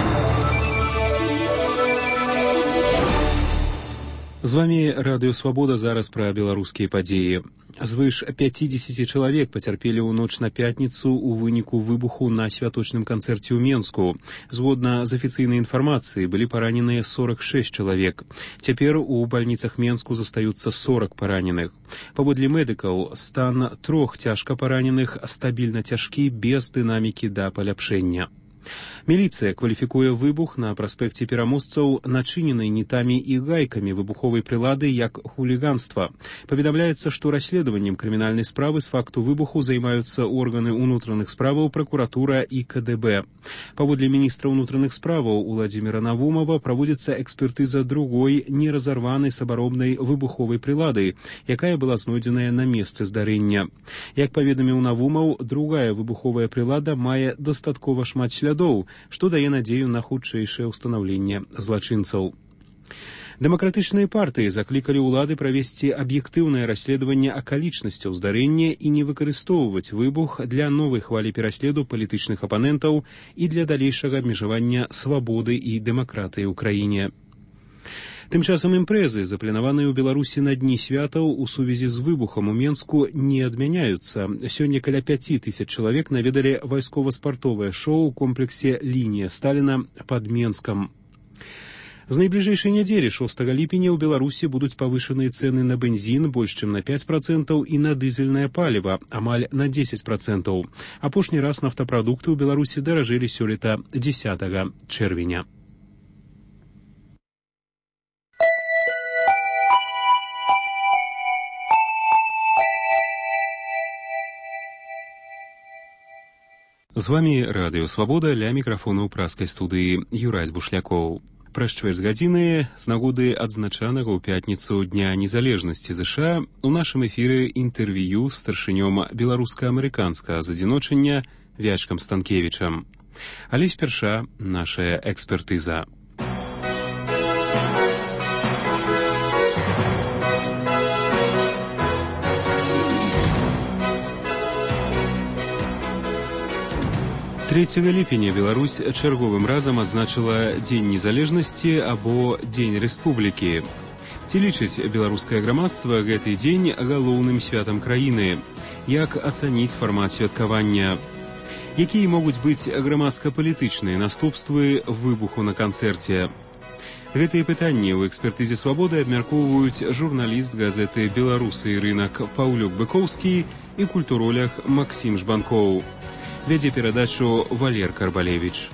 З вами Радыё Свабода, зараз пра беларускія падзеі. Звыш 50 чалавек пацярпелі ў ноч на пятніцу ў выніку выбуху на святочным канцэрце ў Менску. Згодна з афіцыйнай інфармацыяй, былі параненыя 46 чалавек. Цяпер у бальніцах Менску застаюцца 40 параненых. Паводле медыкаў, стан 3 цяжка параненых стабільна цяжкі, без дынамікі да паляпшэння. Міліцыя кваліфікуе выбух на праспекце Пераможцаў, начыненай нітамі і гайкамі выбуховай прылады, як хуліганства. Паведамляецца, што расследаваннем крымінальнай справы з факту выбуху займаюцца органы ўнутраных справаў, пракуратура і КДБ. Паводле міністра ўнутраных справаў Уладзіміра Навумова праводзіцца экспертыза другой неразарванай сабаробнай выбуховай прылады, якая была знойдзеная на месцы здарэння. Як паведаміў Навумаў, другая выбуховая прылада мае дастаткова шмат слядоў, што дае надзею на хутчэйшае ўстанаўленне злачынцаў. Дэмакратычныя партыі заклікалі ўлады правесці аб'ектыўнае расследаванне акалічнасцяў здарэння і не выкарыстоўваць выбух для новай хвалі пераследу палітычных апанентаў і для далейшага абмежавання свабоды і дэмакратыі ў краіне. Тым часам імпрэзы, запланаваныя ў Беларусі на дні святаў у сувязі з выбухам у Менску, не адмяняюцца. Сёння каля 5000 чалавек наведалі вайскова-спартовае шоу ў комплексе «Лінія Сталіна» пад Менскам. З найбліжэйшай нядзелі 6 ліпеня ў Беларусі будуць павышаныя цэны на бензін больш чым на 5% і на дызельнае паліва амаль на 10%. Апошні раз нафтапрадукты ў Беларусі даражэлі сёлета 10 чэрвеня. З вами Радыё Свабода, ля мікрафону ў праскай студыі Юрась Бушлякоў. Праз чвэрць гадзіны з нагоды адзначанага ў пятніцу Дня незалежнасці ЗША у нашым эфіры інтэрв'ю з старшынём беларуска-амерыканскага задзіночання Вячкам Станкевічам. Але спярша нашая экспертыза. 3 ліпеня Беларусь чарговым разам адзначыла Дзень незалежнасці або Дзень рэспублікі. Ці лічыць беларускае грамадства гэты дзень галоўным святам краіны? Як ацаніць фармат святкавання? Якія могуць быць грамадска-палітычныя наступствы выбуху на канцэрце? Гэтыя пытанні ў экспертызе «Свабоды» абмяркоўваюць журналіст газеты «Беларусы і рынак» Паўлюк Быкоўскі і культуролог Максім Жбанкоў. Вядзе перадачу Валер Карбалевіч.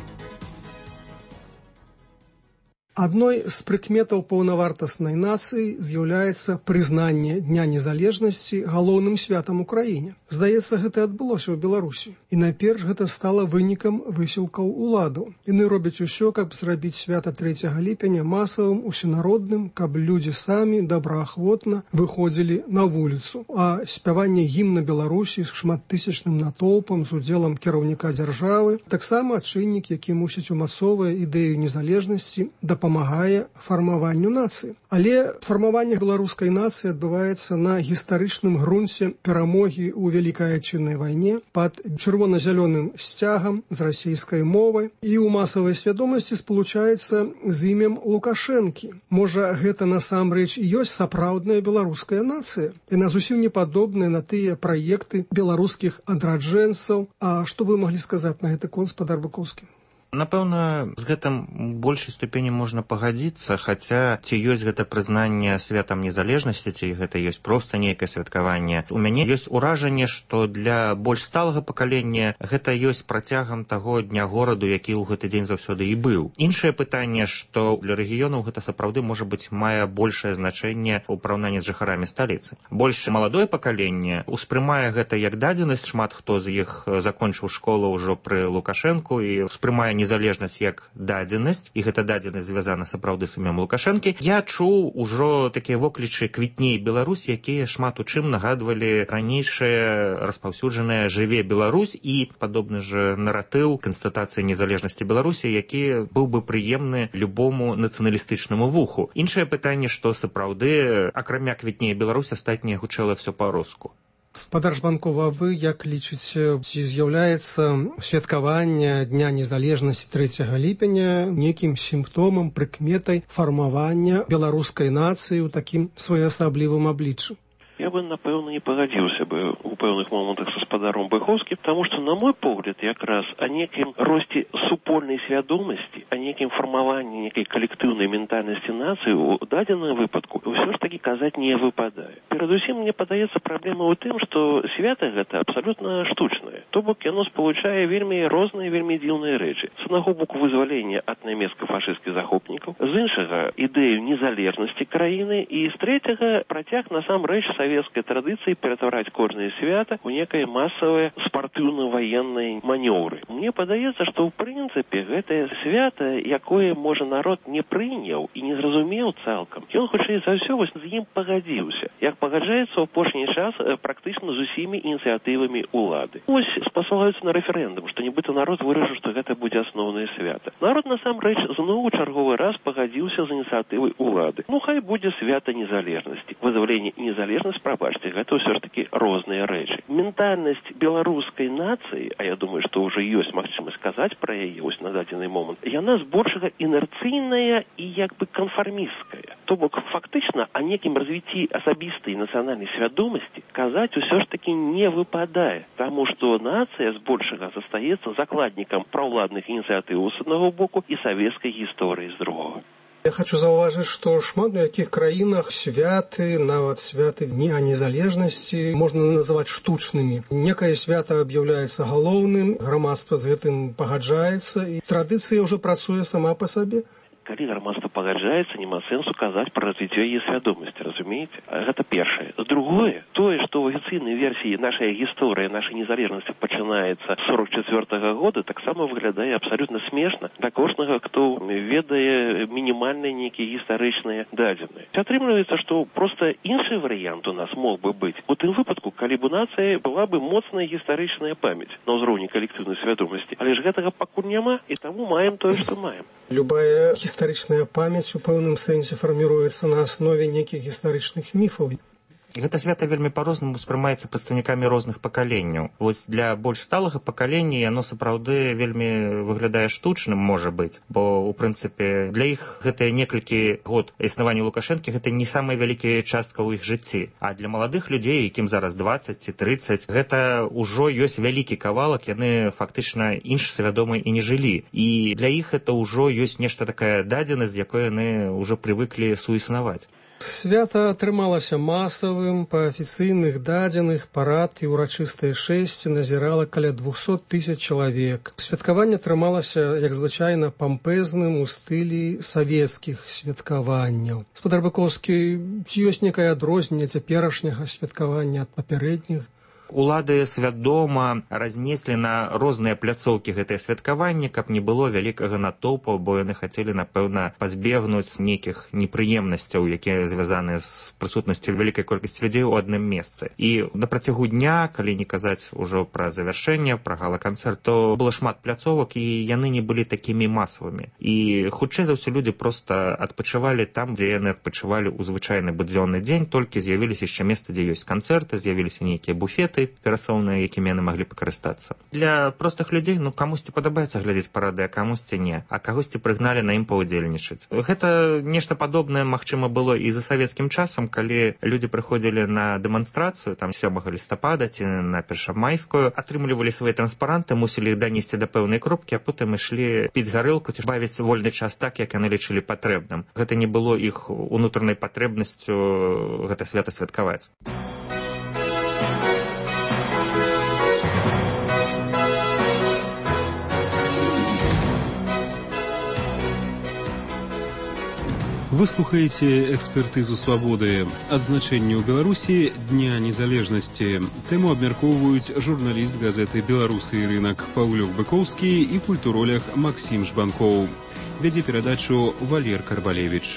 Адной з прыкметаў паўнавартаснай нацыі з'яўляецца прызнанне Дня незалежнасці галоўным святам у краіне. Здаецца, гэта адбылося ў Беларусі. І найперш гэта стала вынікам высілкаў уладаў. Яны робяць усё, каб зрабіць свята 3 ліпеня масавым, усенародным, каб людзі самі добраахвотна выходзілі на вуліцу. А спяванне гімна Беларусі з шматтысячным натоўпам з удзелам кіраўніка дзяржавы таксама чыннік, які мусіць умацоўвае ідэю незалежнасці, дапамагае фармаванню нацыі. Але фармаванне беларускай нацыі адбываецца на гістарычным грунце перамогі ў Вялікай Адчыннай вайне пад чырвона-зялёным сцягам з расійскай мовай і ў масавай свядомасці спалучаецца з імем Лукашэнкі. Можа, гэта насамрэч і ёсць сапраўдная беларуская нацыя. Яна зусім не падобная на тыя праекты беларускіх адраджэнцаў. А што вы маглі сказаць на гэты конт, спадар Быкоўскі? Напэўна, з гэтым большай ступені можна пагадзіцца, хаця ці ёсць гэта прызнанне святам незалежнасці, ці гэта ёсць проста нейкае святкаванне. У мяне ёсць уражанне, што для больш сталага пакалення гэта ёсць працягам таго дня гораду, які ў гэты дзень заўсёды і быў. Іншае пытанне, што для рэгіёнаў гэта сапраўды, можа быць, мае большае значэнне ў параўнанні з жыхарамі сталіцы. Больш маладое пакаленне успрымае гэта як дадзенасць, шмат хто з іх закончыў школу ўжо пры Лукашэнку і успрымае незалежнасць як дадзенасць, і гэта дадзенасць звязана сапраўды з імем Лукашэнкі. Я чуў ужо такія воклічы «Квітней Беларусь», якія шмат у чым нагадвалі ранейшае распаўсюджанае «Жыве Беларусь» і падобны ж наратыў канстатацыі незалежнасці Беларусі, які быў бы прыемны любому нацыяналістычнаму вуху. Іншае пытанне, што сапраўды, акрамя «Квітней Беларусь», астатняе гучала ўсё па-руску. Спадар Жбанкова, вы як лічыце, ці з'яўляецца святкаванне Дня незалежнасці 3 ліпеня нейкім сімптомам, прыкметай фармавання беларускай нацыі ў такім своеасаблівым абліччы? Я бы, напэўна, не пагадзіўся бы у пэўных момантах са спадаром Быхоўскім, потому что, на мой погляд, якраз о некім росце супольнай свядомасці, о некім фармаванні некай калектыўнай ментальнасці нацыі у дадзеным выпадку ўсё ж такі казаць не выпадае. Перадусім, мне падаецца, праблема ў тым, што свята гэта абсалютна штучнае. То бок яно спалучае вельмі розныя, вельмі дзіўныя рэчы. З аднаго боку вызвалення ад нямецка-фашысцкіх захопнікаў, з іншага ідэю незалежнасці краіны і з трэцяга працяг насамрэч савецкай традыцыі ператвараць кожнае свята ў некае масавае спартыўна-ваенныя манёўры. Мне падаецца, што ў прынцыпе гэтае свята, якое, можа, народ не прыняў і не зразумеў цалкам, ён хутчэй за ўсё вось з ім пагадзіўся, як пагаджаецца ў апошні час практычна з усімі ініцыятывамі ўлады. Вось спасылаюцца на рэферэндум, што нібыта народ вырашыў, што гэта будзе асноўнае свята. Народ насамрэч зноў чарговы раз пагадзіўся з ініцыятывай ўлады. Ну хай будзе свята незалежнасці. Вызваленне і незалежнасць, прабачце, гэта ўсё ж такі розныя рэчы. Ментальнасць беларускай нацыі, а я думаю, што ўжо ёсць магчымасць казаць пра яе вось на дадзены момант, яна збольшага інерцыйная і як бы канфармісцкая. То бок фактычна о некім развіцці асабістай нацыянальнай свядомасці казаць усё ж такі не выпадае, таму што нацыя збольшага застаецца закладнікам праўладных ініцыятыў з аднаго боку і савецкай гісторыі з другога. Я хочу заўважыць, што шмат у якіх краінах святы, нават святы Дня незалежнасці можна называць штучнымі. Некае свята аб'яўляецца галоўным, грамадства з гэтым пагаджаецца, і традыцыя ўжо працуе сама па сабе. Калі грамадства пагаджаецца, няма сэнсу казаць пра развіццё яе свядомасці, разумееце? Гэта першае. Другое, тое, што ў афіцыйнай версіі нашая гісторыя, нашай незалежнасці пачынаецца з 44-го года, таксама выглядае абсалютна смешна для кожнага, хто ведае мінімальныя нейкія гістарычныя дадзеныя. Атрымліваецца, што проста іншы варыянт у нас мог бы быць. У тым выпадку, калі б у нацыі была бы моцная гістарычная памяць на ўзроўні калектыўнай свядомасці. Але ж гэтага пакуль няма, і таму маем тое, што маем. Любая гістарычная памяць у пэўным сэнсе фарміруецца на аснове нейкіх гістарычных міфаў. Гэта свята вельмі па-рознаму ўспрымаецца прадстаўнікамі розных пакаленняў. Вось для больш сталага пакалення яно сапраўды вельмі выглядае штучным, можа быць, бо у прынцыпе для іх гэтыя некалькі год існавання Лукашэнкі гэта не самая вялікая частка ў іх жыцці. А для маладых людзей, якім зараз 20 ці 30, гэта ўжо ёсць вялікі кавалак, яны фактычна іншасвядомы і не жылі. І для іх это ўжо ёсць нешта такая дадзенасць, з якой яны ўжо прывыклі суіснаваць. Свята атрымалася масавым, па афіцыйных дадзеных парад і ўрачыстае шэсце назірала каля 200 000 чалавек. Святкаванне атрымалася, як звычайна, пампезным у стылі савецкіх святкаванняў. Спадар Быкоўскі, ці ёсць некае адрозненне цяперашняга святкавання ад папярэдніх? Улады свядома разнеслі на розныя пляцоўкі гэтае святкаванне, каб не было вялікага натоўпу, бо яны хацелі, напэўна, пазбегнуць нейкіх непрыемнасцяў, якія звязаны з прысутнасцю вялікай колькасці людзей у адным месцы. І на працягу дня, калі не казаць ужо пра завяршэнне, пра гала-канцэрт, то было шмат пляцовак, і яны не былі такімі масавымі. І хутчэй за ўсё людзі проста адпачывалі там, дзе яны адпачывалі ў звычайны будзённы дзень, толькі з'явіліся яшчэ месцы, дзе ёсць канцэрты, з'явіліся нейкія буфеты перасоўныя, якімі яны маглі пакарыстацца. Для простых людзей, камусьці падабаецца глядзець парады, а камусьці не, а кагосьці прыгналі на ім паўдзельнічаць. Гэта нешта падобнае, магчыма, было і за савецкім часам, калі людзі прыходзілі на дэманстрацыю, там 7 лістапада ці на першамайскую, атрымлівалі свае транспаранты, мусілі іх данесці да пэўнай кропкі, а потым ішлі піць гарэлку ці бавіць вольны час так, як яны лічылі патрэбным. Гэта не было іх унутранай патрэбнасцю гэта свята святкаваць. Вы слухаеце экспертызу свабоды. Адзначэнне ў Беларусі Дня незалежнасці. Тэму абмяркоўваюць журналіст газеты «Беларусы і рынак» Паўлюк Быкоўскі і культуролог Максім Жбанкоў. Вядзе перадачу Валер Карбалевіч.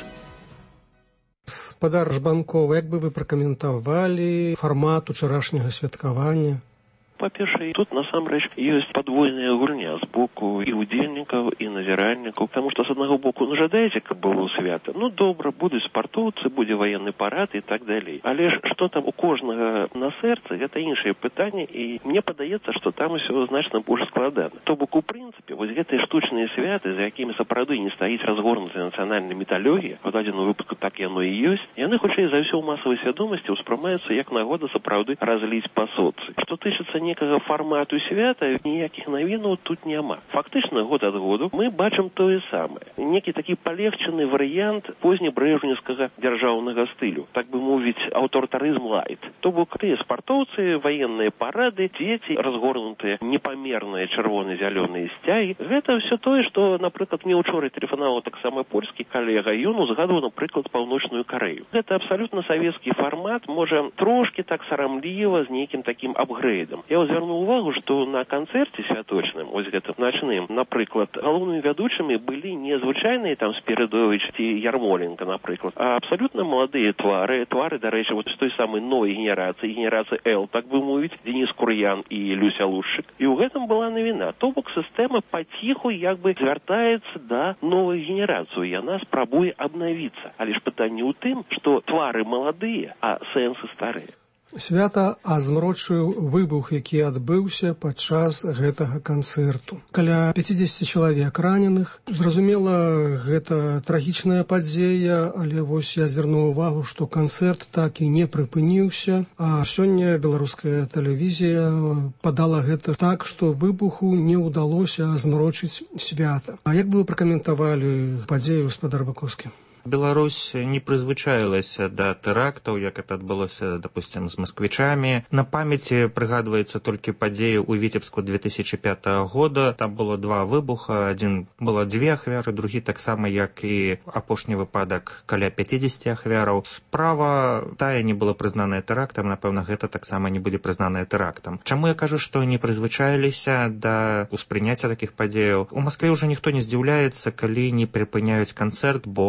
Спадар Жбанкоў, як бы вы пракаментавалі фармат учарашняга святкавання? Па-першае, тут насамрэч ёсць падвойная гульня з боку і удзельнікаў, і назіральнікаў, потому што з аднаго боку жадаеце, каб было свята. Добра, будуць спартоўцы, будзе ваенны парад і так далей. Але ж што там у кожнага на сэрцы, гэта іншае пытанне, і мне падаецца, што там усё значна больш складана. То бок, у прынцыпе, вось гэтыя штучныя святы, за якімі сапраўды не стаіць разгорнутая нацыянальная міталогія, у дадзеным выпадку так яно і ёсць, яны хутчэй за ўсё ў масавай свядомасці ўспрымаюцца як нагода сапраўды разліць па соцы. Што тычыцца некага фармату свята, ніякіх навінаў тут няма. Фактычна, год ад году мы бачым тое самае. Некі такі палегчаны варыянт познебрэжневскага дзяржаўнага стылю, так бы мовіць, аўтарытарызм лайт. То бок тыя спартоўцы, ваенныя парады, дзеці, разгорнутыя непамерныя чырвона-зялёныя сцягі. Гэта ўсё тое, што, напрыклад, мне учора тэлефанаваў таксама польскі калега, ён узгадваў, напрыклад, Паўночную Карэю. Гэта абсалютна савецкі фармат, можа, трошкі так сарамліва з нейкім такім апгрэйдам. Я звярнуў увагу, што на канцэрце святочным, ось гэтым начным, напрыклад, галоўнымі вядучымі былі не звычайныя там Спіридович ці Ярмоленко, напрыклад, а абсалютна маладыя твары, дарэчы, вот з той самай новай генерацыі Л, так бы мовіць, Денис Кур'ян і Люся Лушчык. І ў гэтым была навіна. То бок сістэма паціху як бы звяртаецца да новай генерацыі, яна спрабуе абнавіцца. Але ж пытанне ў тым, што твары маладыя, а сэнсы старыя. Свята азмрочыў выбух, які адбыўся падчас гэтага канцэрту. Каля 50 чалавек раненых. Зразумела, гэта трагічная падзея, але вось я звярнуў увагу, што канцэрт так і не прыпыніўся, а сёння беларуская тэлевізія падала гэта так, што выбуху не ўдалося азмрочыць свята. А як бы вы пракаментавалі падзею, спадар Быкоўскі? Беларусь не прызвычаілася да тэрактаў, як это адбылося, допустим, з масквічамі. На памяці прыгадваецца толькі падзею ў Віцебску 2005 года. Там было 2 выбуха, адзін было 2 ахвяры, другі таксама, як і апошні выпадак, каля 50 ахвяраў. Справа тая не была прызнаная тэрактам, напэўна, гэта таксама не будзе прызнаная тэрактам. Чаму я кажу, што не прызвычаіліся да ўспрыняцця такіх падзеяў? У Маскве ўжо ніхто не здзіўляецца, калі не прыпыняюць канцэрт, бо гэта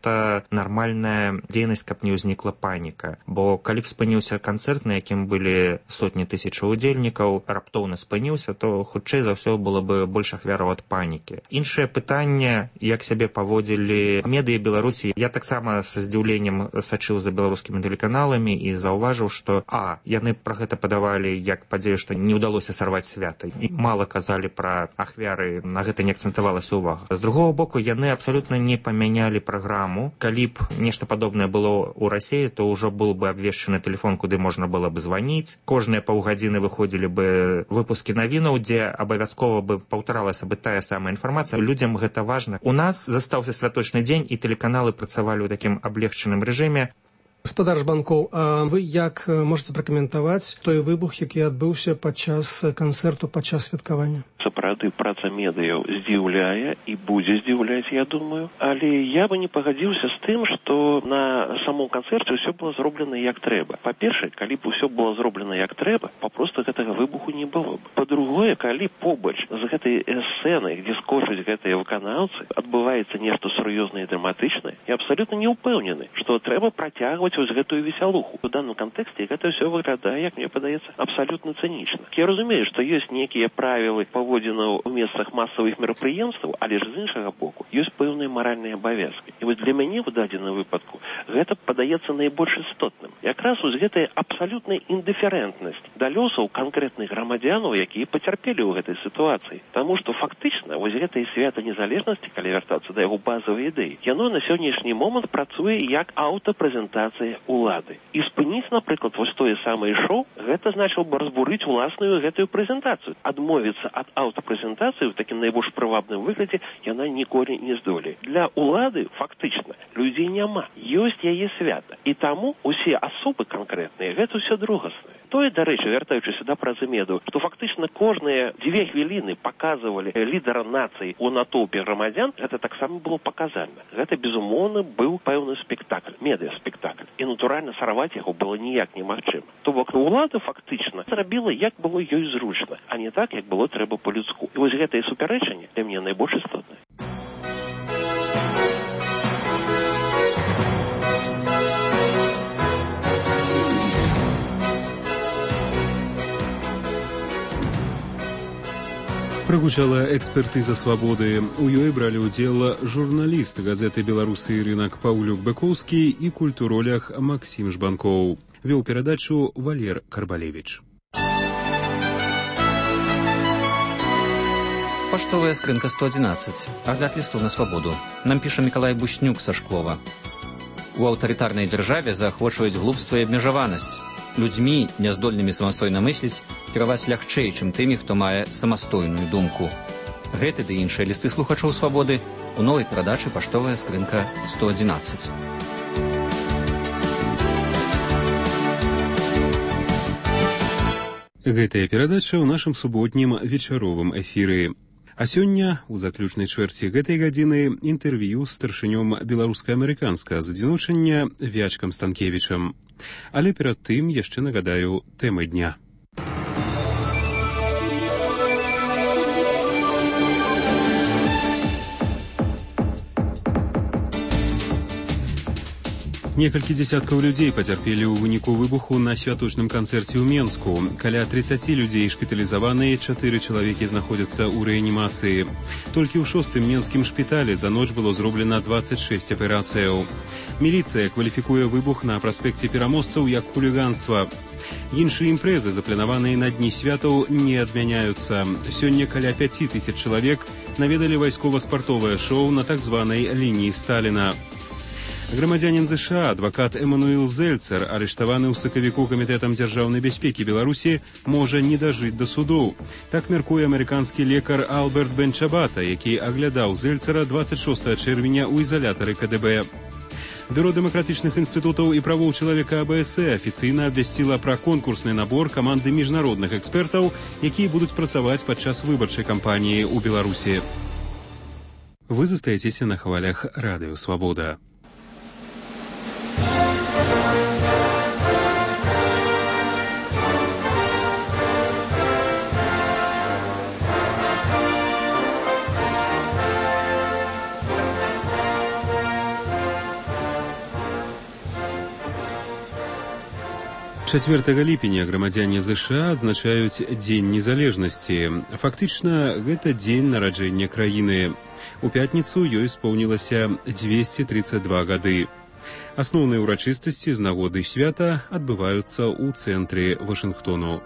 гэта нармальная дзейнасць, каб не ўзнікла паніка. Бо калі б спыніўся канцэрт, на якім былі сотні тысяч удзельнікаў, раптоўна спыніўся, то хутчэй за ўсё было бы больш ахвяраў ад панікі. Іншае пытанне, як сябе паводзілі медыі Беларусі. Я таксама са здзіўленнем сачыў за беларускімі тэлеканаламі і заўважыў, што яны пра гэта падавалі як падзею, што не ўдалося сарваць свята. І мала казалі пра ахвяры, на гэта не акцэнтавалася ўвага. З другого боку, яны абсалютна не памянялі праграму. Калі б нешта падобнае было ў Расіі, то ўжо был бы абвешчаны тэлефон, куды можна было бы званіць. Кожныя паўгадзіны выходзілі бы выпускі навінаў, дзе абавязкова бы паўтаралася бы тая самая інфармацыя. Людзям гэта важна. У нас застаўся святочны дзень, і тэлеканалы працавалі ў такім аблегчаным рэжыме. Гаспадар Жбанкоў, а вы як можете пракаментаваць той выбух, які адбыўся падчас канцэрту, падчас святкавання? Сапраўды, праца медыяў здзіўляе і будзе здзіўляць, я думаю. Але я бы не пагадзіўся з тым, што на самом канцэрце ўсё было зроблена як трэба. Па-першае, калі б ўсё было зроблена як трэба, папросту гэтага выбуху не было б. Па-другое, калі побач з гэтай сцэнай, дзе скочуць гэтыя выканаўцы, адбываецца нешта сур'ёзнае і драматычнае, я абсалютна не ўпэўнены, што трэба працягваць вось гэтую весялуху. У данном кантэксце гэта ўсё выглядае, як мне падаецца, абсалютна цынічна. Я разумею, што ёсць нейкія правілы паводзінаў у месцах масавых мерапрыемстваў, але ж з іншага боку ёсць пэўныя маральныя абавязкі. І вось для мяне ў дадзеным выпадку гэта падаецца найбольш істотным. Якраз вось гэтая абсалютная індыферэнтнасць да лёсаў канкрэтных грамадзянаў, якія пацярпелі ў гэтай сітуацыі. Таму што фактычна вось гэтае свята незалежнасці, калі вяртацца да яго базавай ідэі, яно на сённяшні момант працуе як аўтапрэзентацыя улады. І спыніць, напрыклад, вось тое самае шоу, гэта значыла бы разбурыць уласную гэтую прэзентацыю. Адмовіцца ад аўтапрэзентацыі ў такім найбольш прывабным выглядзе яна ніколі не здолее. Для улады фактычна людзей няма. Ёсць яе свята. І таму усе асобы канкрэтныя гэта ўсё другаснае. Тое, дарэчы, вяртаючыся да працы медыяў, што фактычна кожныя 2 хвіліны паказвалі лідара нацыі ў натоўпе грамадзян, гэта таксама было паказальна. Гэта, безумоўна, быў пэўны спектакль, медыа-спектакль. І, натуральна, сарваць яго было ніяк немагчыма. То бок улада фактычна зрабіла, як было ёй зручна, а не так, як было трэба па-людску. І вось гэтае супярэчанне для мяне найбольш істотнае. Прагучала экспертыза «Свабоды». У ёй бралі ўдзел журналіст газеты «Беларусы і рынак» Паўлюк Быкоўскі і культуролях Максім Жбанкоў. Вёў перадачу Валер Карбалевіч. Паштовая скрынка 111. Агляд лісту на «Свабоду». Нам піша Мікалай Буснюк са Шклова. У аўтарытарнай дзяржаве заахвочваюць глупства і абмежаванасць. Людзьмі, няздольнымі самастойна мысліць, кіраваць лягчэй, чым тымі, хто мае самастойную думку. Гэты ды іншыя лісты слухачоў «Свабоды» у новай перадачы «Паштовая скрынка 111». Гэтая перадача ў нашым суботнім вечаровым эфіры. А сёння, у заключнай чвэрці гэтай гадзіны, інтэрв'ю з старшынём беларуска-амерыканскага задзінучання Вячкам Станкевічам. Але перад тым яшчэ нагадаю тэмы дня. Некалькі дзесяткаў людзей пацярпелі ў выніку выбуху на святочным канцэрце ў Менску. Каля 30 людзей шпіталізаваны, 4 чалавекі знаходзяцца ў рэанімацыі. Толькі ў 6-м менскім шпіталі за ноч было зроблена 26 аперацыяў. Міліцыя кваліфікуе выбух на праспекце Пераможцаў як хуліганства. Іншыя імпрэзы, запланаваныя на дні святаў, не адмяняюцца. Сёння каля 5000 чалавек наведалі вайскова-спартовае шоу на так званай лініі Сталіна. Грамадзянін ЗША, адвакат Эмануэл Зельцер, арыштаваны ў сакавіку Камітэтам дзяржаўнай бяспекі Беларусі, можа не дажыць да судоў. Так мяркуе амерыканскі лекар Алберт Бенчабата, які аглядаў Зельцера 26 чэрвеня ў ізалятары КДБ. Бюро дэмакратычных інстытутаў і правоў чалавека АБС афіцыйна абвясціла пра конкурсны набор каманды міжнародных экспертаў, якія будуць працаваць падчас выбарчай кампаніі ў Беларусі. Вы застаецеся на хвалях Радыё Свабода. 4 ліпеня грамадзяне ЗША адзначаюць Дзень незалежнасці. Фактычна, гэта дзень нараджэння краіны. У пятніцу ёй споўнілася 232 гады. Асноўныя ўрачыстасці з нагоды свята адбываюцца ў цэнтры Вашынгтону.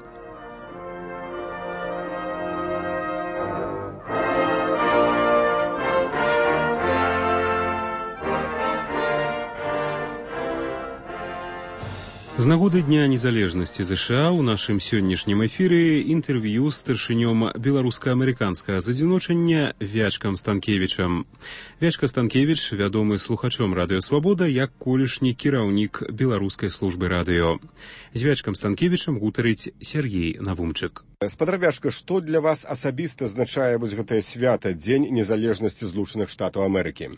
З нагоды Дня незалежнасці ЗША ў нашым сённяшнім эфіры інтэрв'ю з старшынём беларуска-амерыканскага задзіночання Вячкам Станкевічам. Вячка Станкевіч вядомы слухачом Радыё Свабода як колішні кіраўнік беларускай службы радыё. З Вячкам Станкевічам гутарыць Сергей Навумчык. Спадар Вячка, што для вас асабіста азначае вось гэтае свята Дзень незалежнасці Злучаных Штатаў Амерыкі?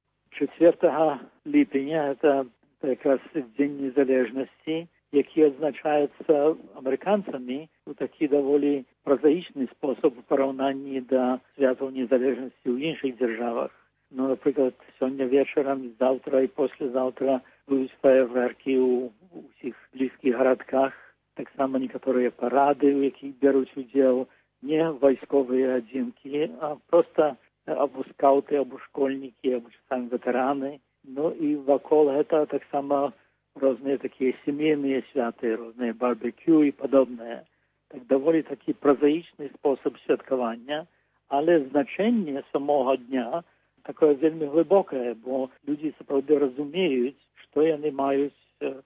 4 ліпеня это якраз Дзень незалежнасці, які адзначаецца амерыканцамі у такі даволі празаічны спосаб у параўнанні да святаў незалежнасці ў іншых дзяржавах. Ну, напрыклад, сёння вечарам, заўтра і послезаўтра будуць фаерверкі ў усіх блізкіх гарадках. Таксама некаторыя парады, у якіх бяруць удзел не вайсковыя адзінкі, а проста або скаўты, або школьнікі, або часамі ветэраны. Ну і вакол гэта таксама розныя такія сямейныя святы, розныя барбекю і падобнае. Так даволі такі празаічны спосаб святкавання, але значэнне самога дня такое вельмі глыбокае, бо людзі сапраўды разумеюць, што яны маюць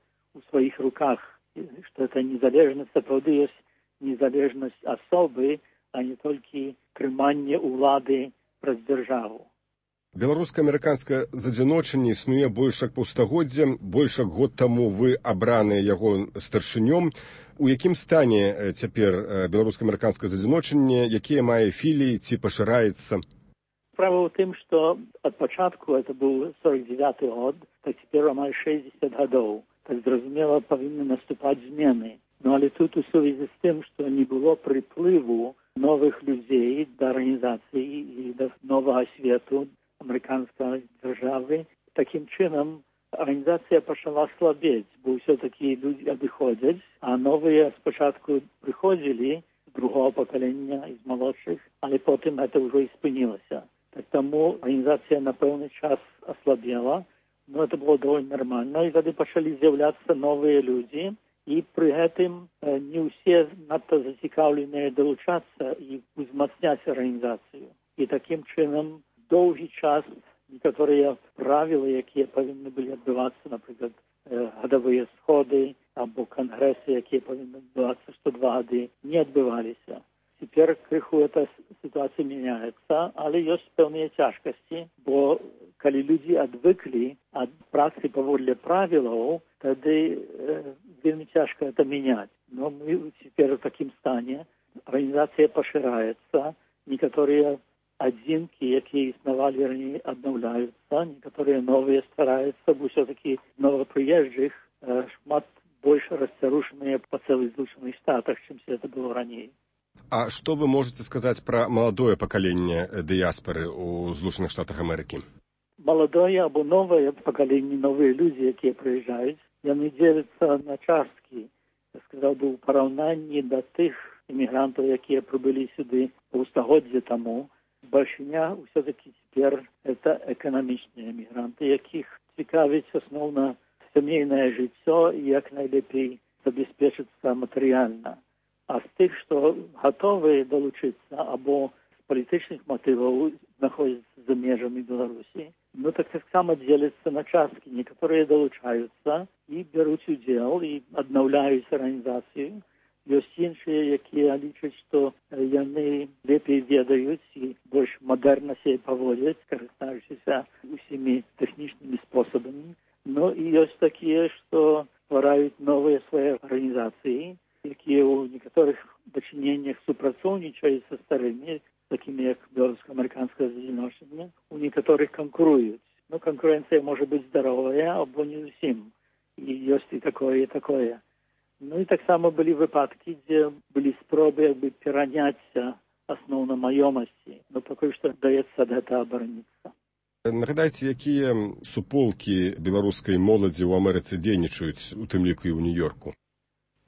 у сваіх руках, што гэта незалежнасць сапраўды ёсць незалежнасць асобы, а не толькі трыманне ўлады праз дзяржаву. Беларуска-амерыканскае задзіночанне існуе больш як паўстагоддзя, больш як год таму вы абраныя яго старшынём. У якім стане цяпер беларуска-амерыканскае задзіночанне, якія мае філіі, ці пашыраецца? Справа ў тым, што ад пачатку, это быў 49-й год, так цяпер амаль 60 гадоў. Так зразумела, павінны наступаць змены. Ну, але тут у сувязі з тым, што не было прыплыву новых людзей да арганізацыі і да новага свету, амерыканскай дзяржавы. Такім чынам арганізацыя пачала слабець, бо ўсё-такі людзі адыходзяць, а новыя спачатку прыходзілі з другого пакалення і з малодшых, але потым гэта ўжо і спынілася. Так таму арганізацыя на пэўны час аслабела, но это было даволі нармальна, і тады пачалі з'яўляцца новыя людзі, і пры гэтым не ўсе надта зацікаўленыя далучацца і узмацняць арганізацыю. І такім чынам доўгі час некаторыя правілы, якія павінны былі адбывацца, напрыклад, гадавыя сходы або кангрэсы, якія павінны адбывацца што 2 гады, не адбываліся. Цяпер крыху эта сітуацыя мяняецца, але ёсць пэўныя цяжкасці, бо калі людзі адвыклі ад працы паводле правілаў, тады вельмі цяжка это мяняць. Но мы цяпер у такім стане, арганізацыя пашыраецца, некаторыя адзінкі, якія існавалі раней, аднаўляюцца, некаторыя новыя ствараюцца, бо ўсё-такі новапрыезджых шмат больш расцярушаныя па цэлых Злучаных Штатах, чымся это было раней. А што вы можаце сказаць пра маладое пакаленне дыяспары ў Злучаных Штатах Амерыкі? Маладое або новае пакаленне, новыя людзі, якія прыязджаюць, яны дзеляцца на часткі, я сказаў бы, у параўнанні да тых эмігрантаў, якія прыбылі сюды паўстагоддзя таму. Бальшыня ўсё-такі цяпер это эканамічныя эмігранты, якіх цікавіць асноўна сямейнае жыццё і як найлепей забяспечыцца матэрыяльна. А з тых, што гатовыя далучыцца або з палітычных матываў знаходзяцца за межамі Беларусі, ну так таксама дзеляцца на часткі. Некаторыя далучаюцца і бяруць удзел і аднаўляюць арганізацыю. Ёсць іншыя, якія лічаць, што яны лепей ведаюць і больш мадэрна себе паводзяць, карыстаючыся усімі тэхнічнымі спосабамі. Ну і ёсць такія, што ствараюць новыя свае арганізацыі, якія ў некаторых дачыненнях супрацоўнічаюць са старымі, такімі як беларуска-амерыканскае задзіночанне, у некаторых канкуруюць. Ну, канкурэнцыя можа быць здаровая, або не зусім. І ёсць і такое, і такое. Ну і таксама былі выпадкі, дзе былі спробы як бы пераняць асноўна маёмасці, но пакуль што даецца ад гэта абараніцца. Нагадайце, якія суполкі беларускай моладзі ў Амерыцы дзейнічаюць, у тым ліку і ў Нью-Йорку?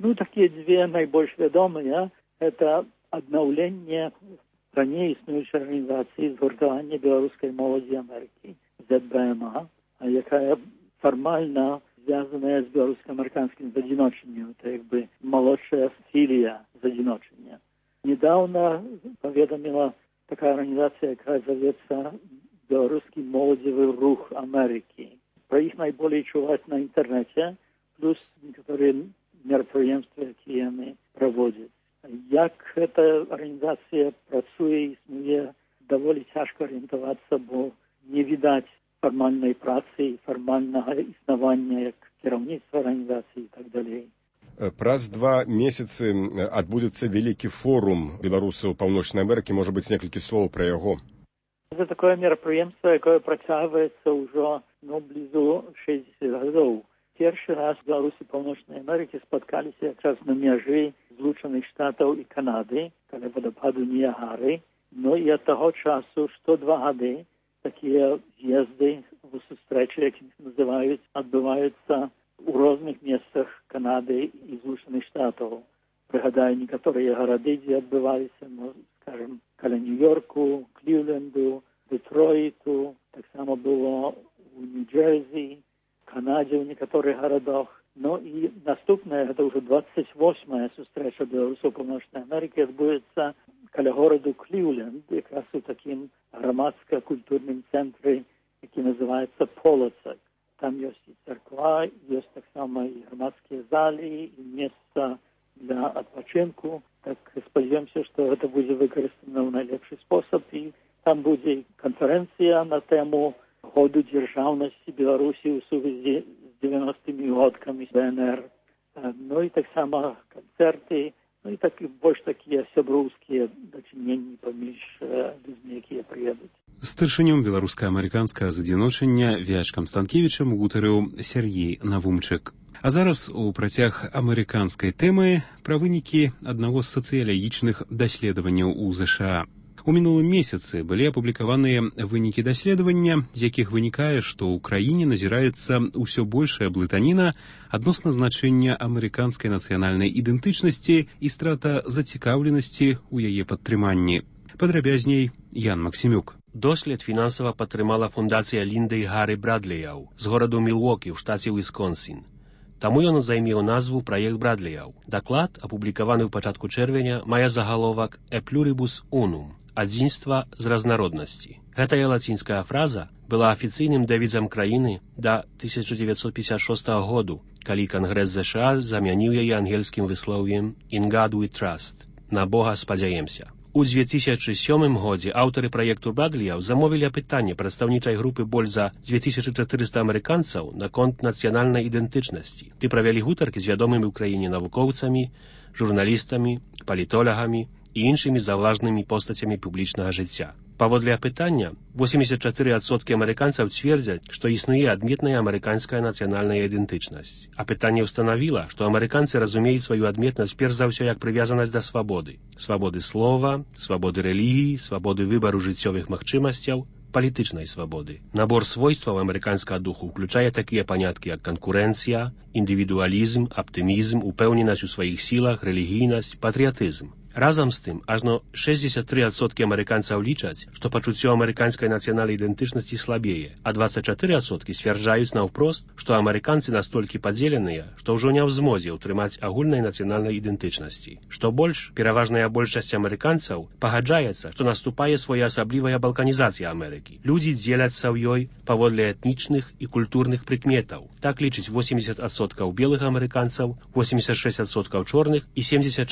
Ну, такие две наибольш вядомыя. Это обновление ранее існуючей организации згуртования белорусской молоді Америки, ЗБМА, якая формально звязанная с белорусско-американским задиночением. Это как бы молодшая филия задиночения. Недавно поведомила такая организация, которая зовется Белорусский молодевый рух Америки. Про их наиболее чувать на интернете, плюс некоторые мероприемства, які вони проводять. Як эта организация працує, існує, доволі тяжко орієнтуватися, бо не видать формальной працы, формального існування як керівництва организации и так далее. Праз 2 месяцы адбудзецца вялікі форум беларусаў Паўночнай Амерыкі, можа быць, некалькі слоў пра яго. Это такое мероприемство, якое працягваецца ўжо блізу 60 гадоў. Першы раз Беларусь і Паўночнай Амерыкі спаткаліся якраз на мяжы Злучаных Штатаў і Канады, каля вадападу Ніягары. Ну і ад таго часу, што 2 гады, такія з'езды, сустрэчы, як іх называюць, адбываюцца у розных месцах Канады і Злучаных Штатаў. Прыгадаю некаторыя гарады, дзе адбываліся, скажем, каля Нью-Йорку, Клівленду, Детройту, таксама было у Нью-Джерсі, Канадзе ў некаторых гарадах. Ну і наступная, гэта ўжо 28-я сустрэча беларусаў Паўночнай Амерыкі адбудзецца каля гораду Клівленд, якраз у такім грамадска-культурным цэнтры, які называецца Полацак. Там ёсць і царква, ёсць таксама і грамадскія залі, і месца для адпачынку. Так спадзяёмся, што гэта будзе выкарыстана ў найлепшы спосаб, і там будзе канферэнцыя на тэму году дзяржаўнасці Беларусі ў сувязі з 90-ми годкамі ДНР. Ну і таксама канцэрты, ну і больш такія сяброўскія дачыненні паміж людзьмі, якія прыедуць. Старшынём беларуска-амерыканскага задзіночання Вячкам Станкевічам гутарыў Сергей Навумчык. А зараз у працяг амерыканскай тэмы пра вынікі аднаго з сацыялагічных даследаванняў у ЗША. У мінулым месяцы былі апублікаваныя вынікі даследавання, з якіх вынікае, што ў краіне назіраецца ўсё большая блытаніна адносна значэння амерыканскай нацыянальнай ідэнтычнасці і страта зацікаўленасці ў яе падтрыманні. Падрабязней Ян Максімюк. Дослед фінансава падтрымала фундацыя Лінды і Гары Брадлеяў з гораду Мілуокі ў штаце Вісконсін. Таму ён займеў назву «Праект Брадлеяў». Даклад, апублікаваны ў пачатку чэрвеня, мае загаловак «E pluribus unum» – «Адзінства з разнароднасці». Гэтая лацінская фраза была афіцыйным дэвізам краіны да 1956 году, калі Кангрэс ЗША замяніў яе ангельскім выслоўем «In God we trust» – «На Бога спадзяемся». У 2007 годзе аўтары праекту Брадлеяў замовілі апытанне прадстаўнічай групы боль за 2400 амерыканцаў наконт нацыянальнай ідэнтычнасці. Ты правялі гутаркі з вядомымі ў краіне навукоўцамі, журналістамі, палітолагамі і іншымі заважнымі постацямі публічнага жыцця. Паводле апытання, 84% амерыканцаў цвердзяць, што існуе адметная амерыканская нацыянальная ідэнтычнасць. Апытанне ўстанавіла, што амерыканцы разумеюць сваю адметнасць перш за ўсё як прывязанасць да свабоды. Свабоды слова, свабоды рэлігіі, свабоды выбару жыццёвых магчымасцяў, палітычнай свабоды. Набор свойстваў амерыканскага духу ўключае такія паняткі, як канкурэнцыя, індывідуалізм, аптымізм, упэўненасць у сваіх сілах, рэлігійнасць, патрыятызм. Разам з тым, ажно 63% амерыканцаў лічаць, што пачуццё амерыканскай нацыянальнай ідэнтычнасці слабее, а 24% сцвярджаюць наўпрост, што амерыканцы настолькі падзеленыя, што ўжо не ў змозе ўтрымаць агульнай нацыянальнай ідэнтычнасці. Што больш, пераважная большасць амерыканцаў пагаджаецца, што наступае своеасаблівая балканізацыя Амерыкі. Людзі дзеляцца ў ёй паводле этнічных і культурных прыкметаў. Так лічыць 80% белых амерыканцаў, 86% чорных і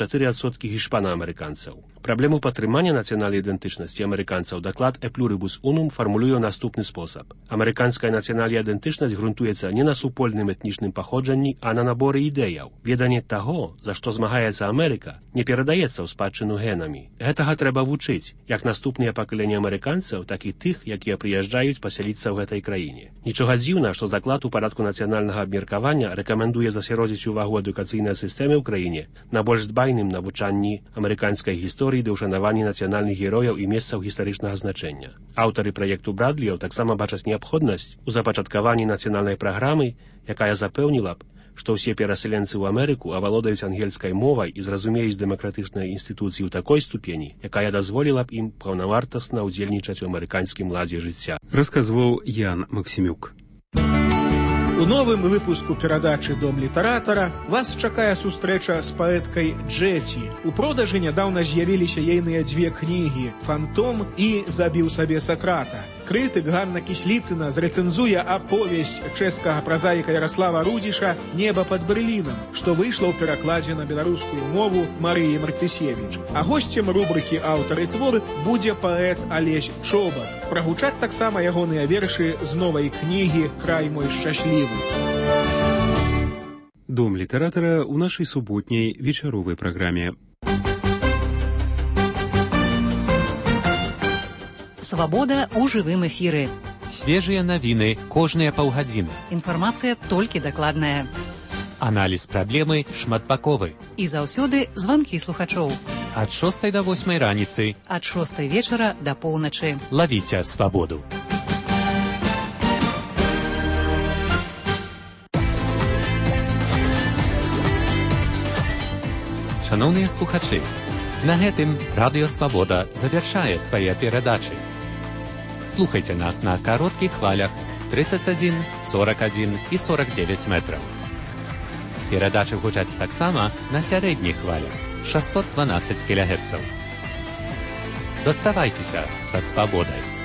74% гішпанаамерыканцаў. Праблему падтрымання нацыянальнай ідэнтычнасці амерыканцаў даклад «E pluribus unum» фармулюе наступны спосаб. Амерыканская нацыянальная ідэнтычнасць грунтуецца не на супольным этнічным паходжанні, а на наборы ідэяў. Веданне таго, за што змагаецца Амерыка, не перадаецца ў спадчыну генамі. Гэтага трэба вучыць, як наступныя пакаленні амерыканцаў, так і тых, якія прыязджаюць пасяліцца ў гэтай краіне. Нічога дзіўна, што заклад у парадку нацыянальнага абмеркавання рэкамендуе засяродзіць увагу адукацыйнай сістэмы ў краіне на больш дбайным навучанні амерыканскай гісторыі да ўшанавання нацыянальных герояў і месцаў гістарычнага значэння. Аўтары праекту Брадлеяў таксама бачаць неабходнасць у запачаткаванні нацыянальнай праграмы, якая запэўніла б, што ўсе перасяленцы ў Амерыку авалодаюць ангельскай мовай і зразумеюць дэмакратычныя інстытуцыі ў такой ступені, якая дазволіла б ім паўнавартасна ўдзельнічаць у амерыканскім ладзе жыцця. Расказваў Ян Максімюк. У новым выпуску перадачы «Дом літаратара» вас чакае сустрэча з паэткай Джеці. У продажы нядаўна з'явіліся ейныя дзве кнігі «Фантом» і «Забіў сабе Сакрата». Крытык Ганна Кісліцына зрэцэнзуе аповесць чэшскага празаіка Яраслава Рудзіша «Неба пад Берлінам», што выйшла ў перакладзе на беларускую мову Марыі Мартысевіч. А госцем рубрыкі «Аўтар і твор» будзе паэт Алесь Чобат. Прагучаць таксама ягоныя вершы з новай кнігі «Край мой шчаслівы». Дом літаратара ў нашай суботняй вечаровай праграме. Свабода ў жывым эфіры. Свежыя навіны кожныя паўгадзіны. Інфармацыя толькі дакладная. Аналіз праблемы шматбаковы. І заўсёды званкі слухачоў. Ад 6 до 8 раніцы. Ад 6 вечара да поўначы. Лавіце свабоду. Шановныя слухачы, на гэтым Радыё Свабода завяршае свае перадачы. Слухайце нас на кароткіх хвалях 31, 41 і 49 метраў. Перадачы гучаць таксама на сярэдніх хвалях 612 кГц. Заставайцеся са свабодай.